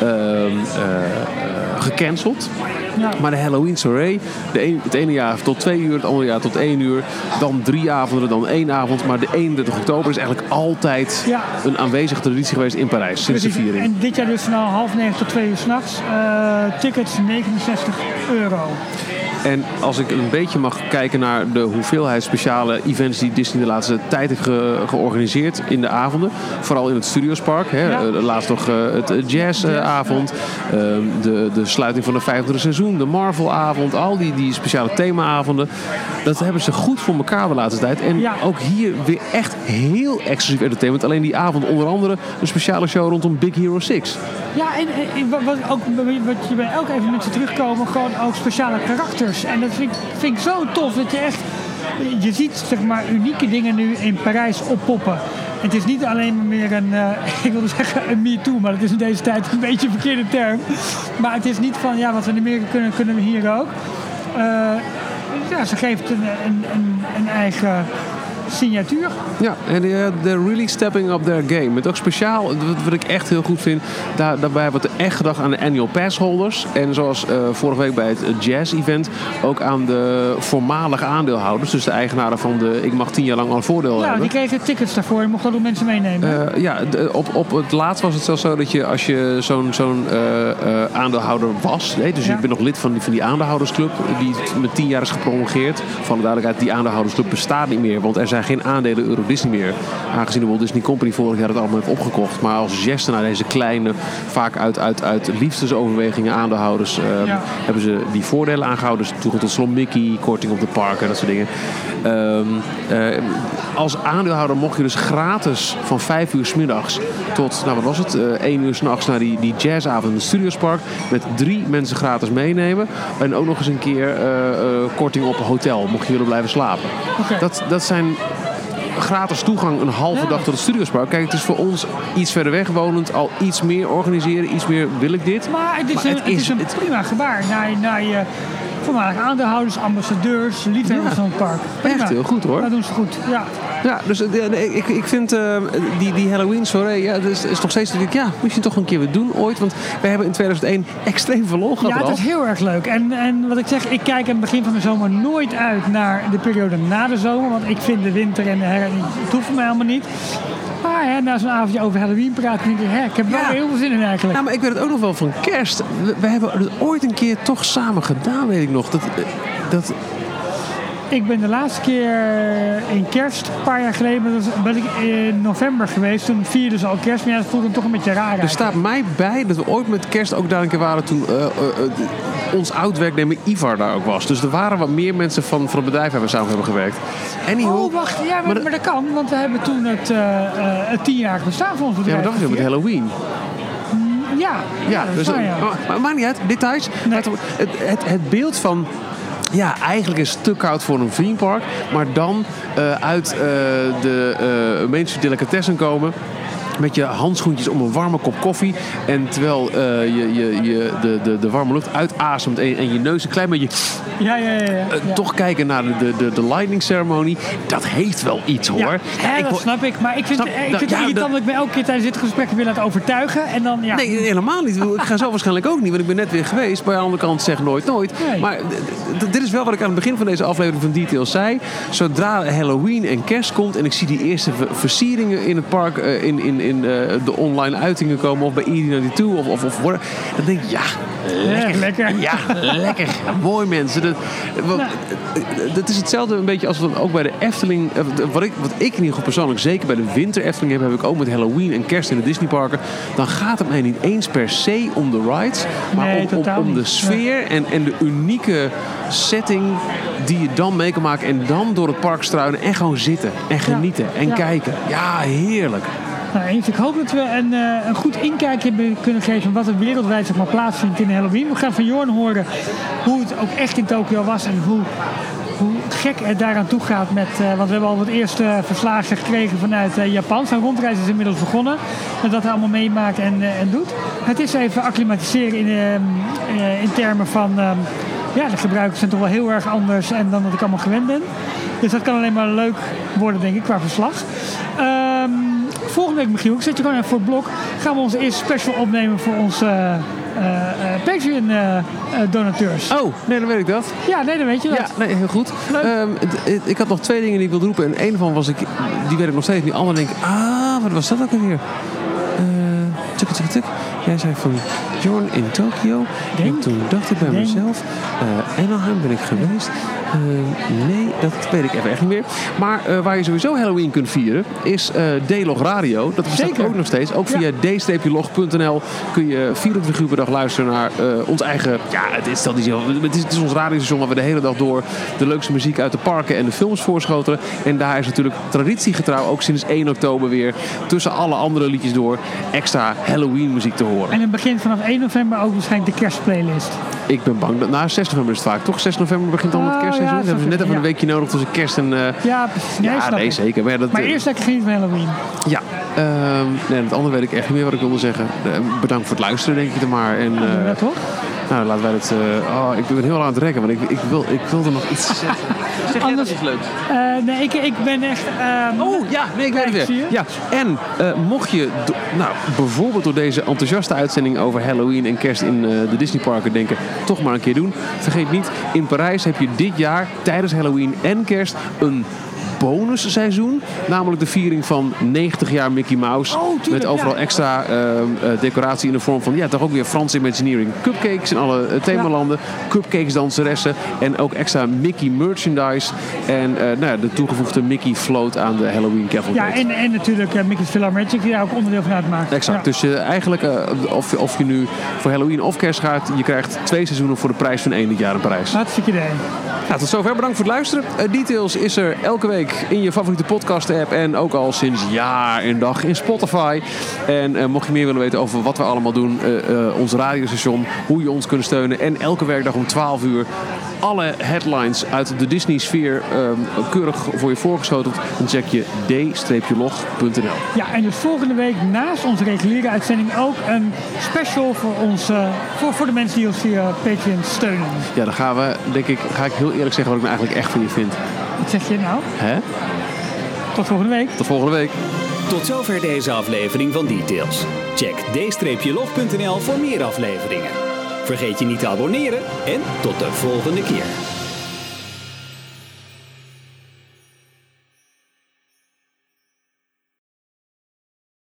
gecanceld. Ja. Maar de Halloween soirée, het ene jaar tot 2 uur, het andere jaar tot 1 uur. Dan 3 avonden, dan 1 avond. Maar de 31 oktober is eigenlijk altijd een aanwezige traditie geweest in Parijs. Sinds de viering. En dit jaar dus van 8:30 tot 2 uur 's nachts. Tickets €69. En als ik een beetje mag kijken naar de hoeveelheid speciale events die Disney de laatste tijd heeft georganiseerd in de avonden. Vooral in het Studiospark. Laatst nog het jazzavond. De sluiting van de 50e seizoen. De Marvelavond. Al die speciale themaavonden. Dat hebben ze goed voor elkaar de laatste tijd. En ook hier weer echt heel exclusief entertainment. Alleen die avond onder andere een speciale show rondom Big Hero 6. Ja, en wat je bij elk evenement ziet terugkomen, gewoon ook speciale karakters. En dat vind ik zo tof dat je echt... Je ziet zeg maar unieke dingen nu in Parijs oppoppen. En het is niet alleen maar meer ik wilde zeggen een MeToo, maar dat is in deze tijd een beetje een verkeerde term. Maar het is niet van, wat we in Amerika kunnen we hier ook. Ze geeft een eigen signatuur. Ja, en they're really stepping up their game. Met ook speciaal, wat ik echt heel goed vind, daarbij hebben we het echt gedacht aan de annual pass holders. En zoals vorige week bij het jazz event, ook aan de voormalige aandeelhouders. Dus de eigenaren van ik mag 10 jaar lang al een voordeel hebben. Ja, die kregen tickets daarvoor. Je mocht dat ook mensen meenemen. Op het laatst was het zelfs zo dat je, als je zo'n aandeelhouder was, dus je bent nog lid van die aandeelhoudersclub, die met 10 jaar is geprolongeerd. Voor de duidelijkheid, die aandeelhoudersclub bestaat niet meer, want er zijn geen aandelen Euro Disney meer. Aangezien de Walt Disney Company vorig jaar het allemaal heeft opgekocht. Maar als geste naar deze kleine, vaak uit liefdesoverwegingen aandeelhouders hebben ze die voordelen aangehouden. Dus toegang tot Slom Mickey, korting op de parken, dat soort dingen. Als aandeelhouder mocht je dus gratis van 5 uur 's middags tot, 1 uur 's nachts naar die jazzavond in het Studiospark met 3 mensen gratis meenemen. En ook nog eens een keer korting op hotel, mocht je willen blijven slapen. Okay. Dat zijn gratis toegang een halve dag tot het Studiospark. Kijk, het is voor ons iets verder weg wonend al iets meer organiseren, iets meer wil ik dit. Maar het is een prima gebaar naar je voormalige aandeelhouders, ambassadeurs, liefhebbers van het park. Prima. Echt heel goed hoor. Dat doen ze goed, ja. Ja, dus ik vind die Halloween soirée, dat is nog steeds, misschien toch een keer weer doen ooit. Want wij hebben in 2001 extreem veel lol gehad. Ja, dat is heel erg leuk. En wat ik zeg, ik kijk aan het begin van de zomer nooit uit naar de periode na de zomer. Want ik vind de winter en de herfst, het hoeft voor mij helemaal niet. Maar na zo'n avondje over Halloween praten, denk ik heb wel heel veel zin in eigenlijk. Ja, maar ik weet het ook nog wel van kerst. We hebben het ooit een keer toch samen gedaan, weet ik nog. Ik ben de laatste keer in kerst, een paar jaar geleden, ben ik in november geweest. Toen vierden ze al kerst, maar ja, dat voelde hem toch een beetje raar. Er staat mij bij dat we ooit met kerst ook daar een keer waren toen ons oud-werknemer Ivar daar ook was. Dus er waren wat meer mensen van het bedrijf waar we samen hebben gewerkt. Anyhow, oh, wacht. Ja, maar dat kan, want we hebben toen het 10-jarig bestaan van ons bedrijf. Ja, maar dat was met Halloween. Ja, dat is waar, ja. Maar maakt niet uit, details. Nee. Het beeld van... Ja, eigenlijk is het te koud voor een theme park. Maar dan uit de Main Street Delicatessen komen... met je handschoentjes om een warme kop koffie. En terwijl je de warme lucht uitasemt en je neus een klein beetje... toch kijken naar de lightning ceremony. Dat heeft wel iets, hoor. Ja, dat snap ik. Maar ik vind het irritant dat ik me elke keer tijdens dit gesprek wil laten overtuigen. En dan, ja. Nee, helemaal niet. Ik ga zo waarschijnlijk ook niet. Want ik ben net weer geweest. Maar aan de andere kant zeg nooit. Nee. Maar dit is wel wat ik aan het begin van deze aflevering van Details zei. Zodra Halloween en kerst komt en ik zie die eerste versieringen in het park... in de online uitingen komen of bij ED92 of worden. Dan denk ik, lekker. Ja, lekker. Mooi, mensen. Dat is hetzelfde een beetje als ook bij de Efteling. Wat ik in ieder geval persoonlijk zeker bij de winter Efteling heb ik ook met Halloween en kerst in de Disneyparken. Dan gaat het mij niet eens per se om de rides, maar om de sfeer en de unieke setting die je dan mee kan maken en dan door het park struinen en gewoon zitten en genieten en kijken. Ja, heerlijk. Nou, ik hoop dat we een goed inkijkje kunnen geven wat er wereldwijd plaatsvindt in Halloween. We gaan van Jorn horen hoe het ook echt in Tokio was en hoe gek het daaraan toe gaat. Want we hebben al wat eerste verslagen gekregen vanuit Japan. Zijn rondreis is inmiddels begonnen. En dat hij allemaal meemaakt en doet. Het is even acclimatiseren in termen van... de gebruikers zijn toch wel heel erg anders dan dat ik allemaal gewend ben. Dus dat kan alleen maar leuk worden, denk ik, qua verslag. Volgende week, Michiel, ik zet je gewoon even voor het blok. Gaan we onze eerste special opnemen voor onze Patreon-donateurs. Oh, nee, dan weet ik dat. Ja, nee, dan weet je dat. Ja, nee, heel goed. Ik had nog 2 dingen die ik wilde roepen. En een van was die weet ik nog steeds niet. De andere denk ik, wat was dat ook alweer? Tuk. Jij zei van Jorn in Tokio. En toen dacht ik bij mezelf, Anaheim ben ik geweest. Nee, dat weet ik even echt niet meer. Maar waar je sowieso Halloween kunt vieren, is D-Log Radio. Dat bestaat ook nog steeds. Ook via d-log.nl kun je 24 uur per dag luisteren naar ons eigen... Ja, het is ons radiostation waar we de hele dag door de leukste muziek uit de parken en de films voorschotelen. En daar is natuurlijk traditiegetrouw ook sinds 1 oktober weer tussen alle andere liedjes door extra Halloween muziek te horen. En het begint vanaf 1 november ook waarschijnlijk de kerstplaylist. Ik ben bang dat na 6 november is het vaak, toch? 6 november begint dan het kerstseizoen. We hebben net even een weekje nodig tussen kerst en... Ja, precies. Nee, zeker. Maar eerst lekker genieten van Halloween. Ja. Het andere weet ik echt niet meer wat ik wilde zeggen. Bedankt voor het luisteren, denk ik er maar. En, doen we dat toch? Nou, laten wij het... ik ben heel aan het rekken, want ik wilde nog iets zeggen. Zeg jij dat iets leuks? Nee, ik ben echt... ik weet het weer. Ja. En mocht je bijvoorbeeld door deze enthousiaste uitzending over Halloween en kerst in de Disneyparken denken, toch maar een keer doen. Vergeet niet, in Parijs heb je dit jaar tijdens Halloween en kerst een bonusseizoen. Namelijk de viering van 90 jaar Mickey Mouse. Met overal extra decoratie in de vorm van toch ook weer Frans Imagineering. Cupcakes in alle themalanden. Cupcakes danseressen. En ook extra Mickey merchandise. En de toegevoegde Mickey float aan de Halloween cavalcade. Ja, en natuurlijk Mickey's PhilharMagic die daar ook onderdeel van uitmaakt. Exact. Ja. Dus eigenlijk of je nu voor Halloween of kerst gaat, je krijgt 2 seizoenen voor de prijs van 1 dit jaar in Parijs. Hartstikke idee. Nou, tot zover. Bedankt voor het luisteren. Details is er elke week in je favoriete podcast app en ook al sinds jaar en dag in Spotify. En mocht je meer willen weten over wat we allemaal doen, ons radiostation, hoe je ons kunt steunen en elke werkdag om 12 uur alle headlines uit de Disney-sfeer keurig voor je voorgeschoten, dan check je d-log.nl. Ja, en dus volgende week naast onze reguliere uitzending ook een special voor ons, voor de mensen die ons via Patreon steunen. Ja, dan ga ik heel eerlijk zeggen wat ik nou eigenlijk echt van je vind. Wat zeg je nou? Hè? Tot volgende week. Tot volgende week. Tot zover deze aflevering van Details. Check d-log.nl voor meer afleveringen. Vergeet je niet te abonneren en tot de volgende keer.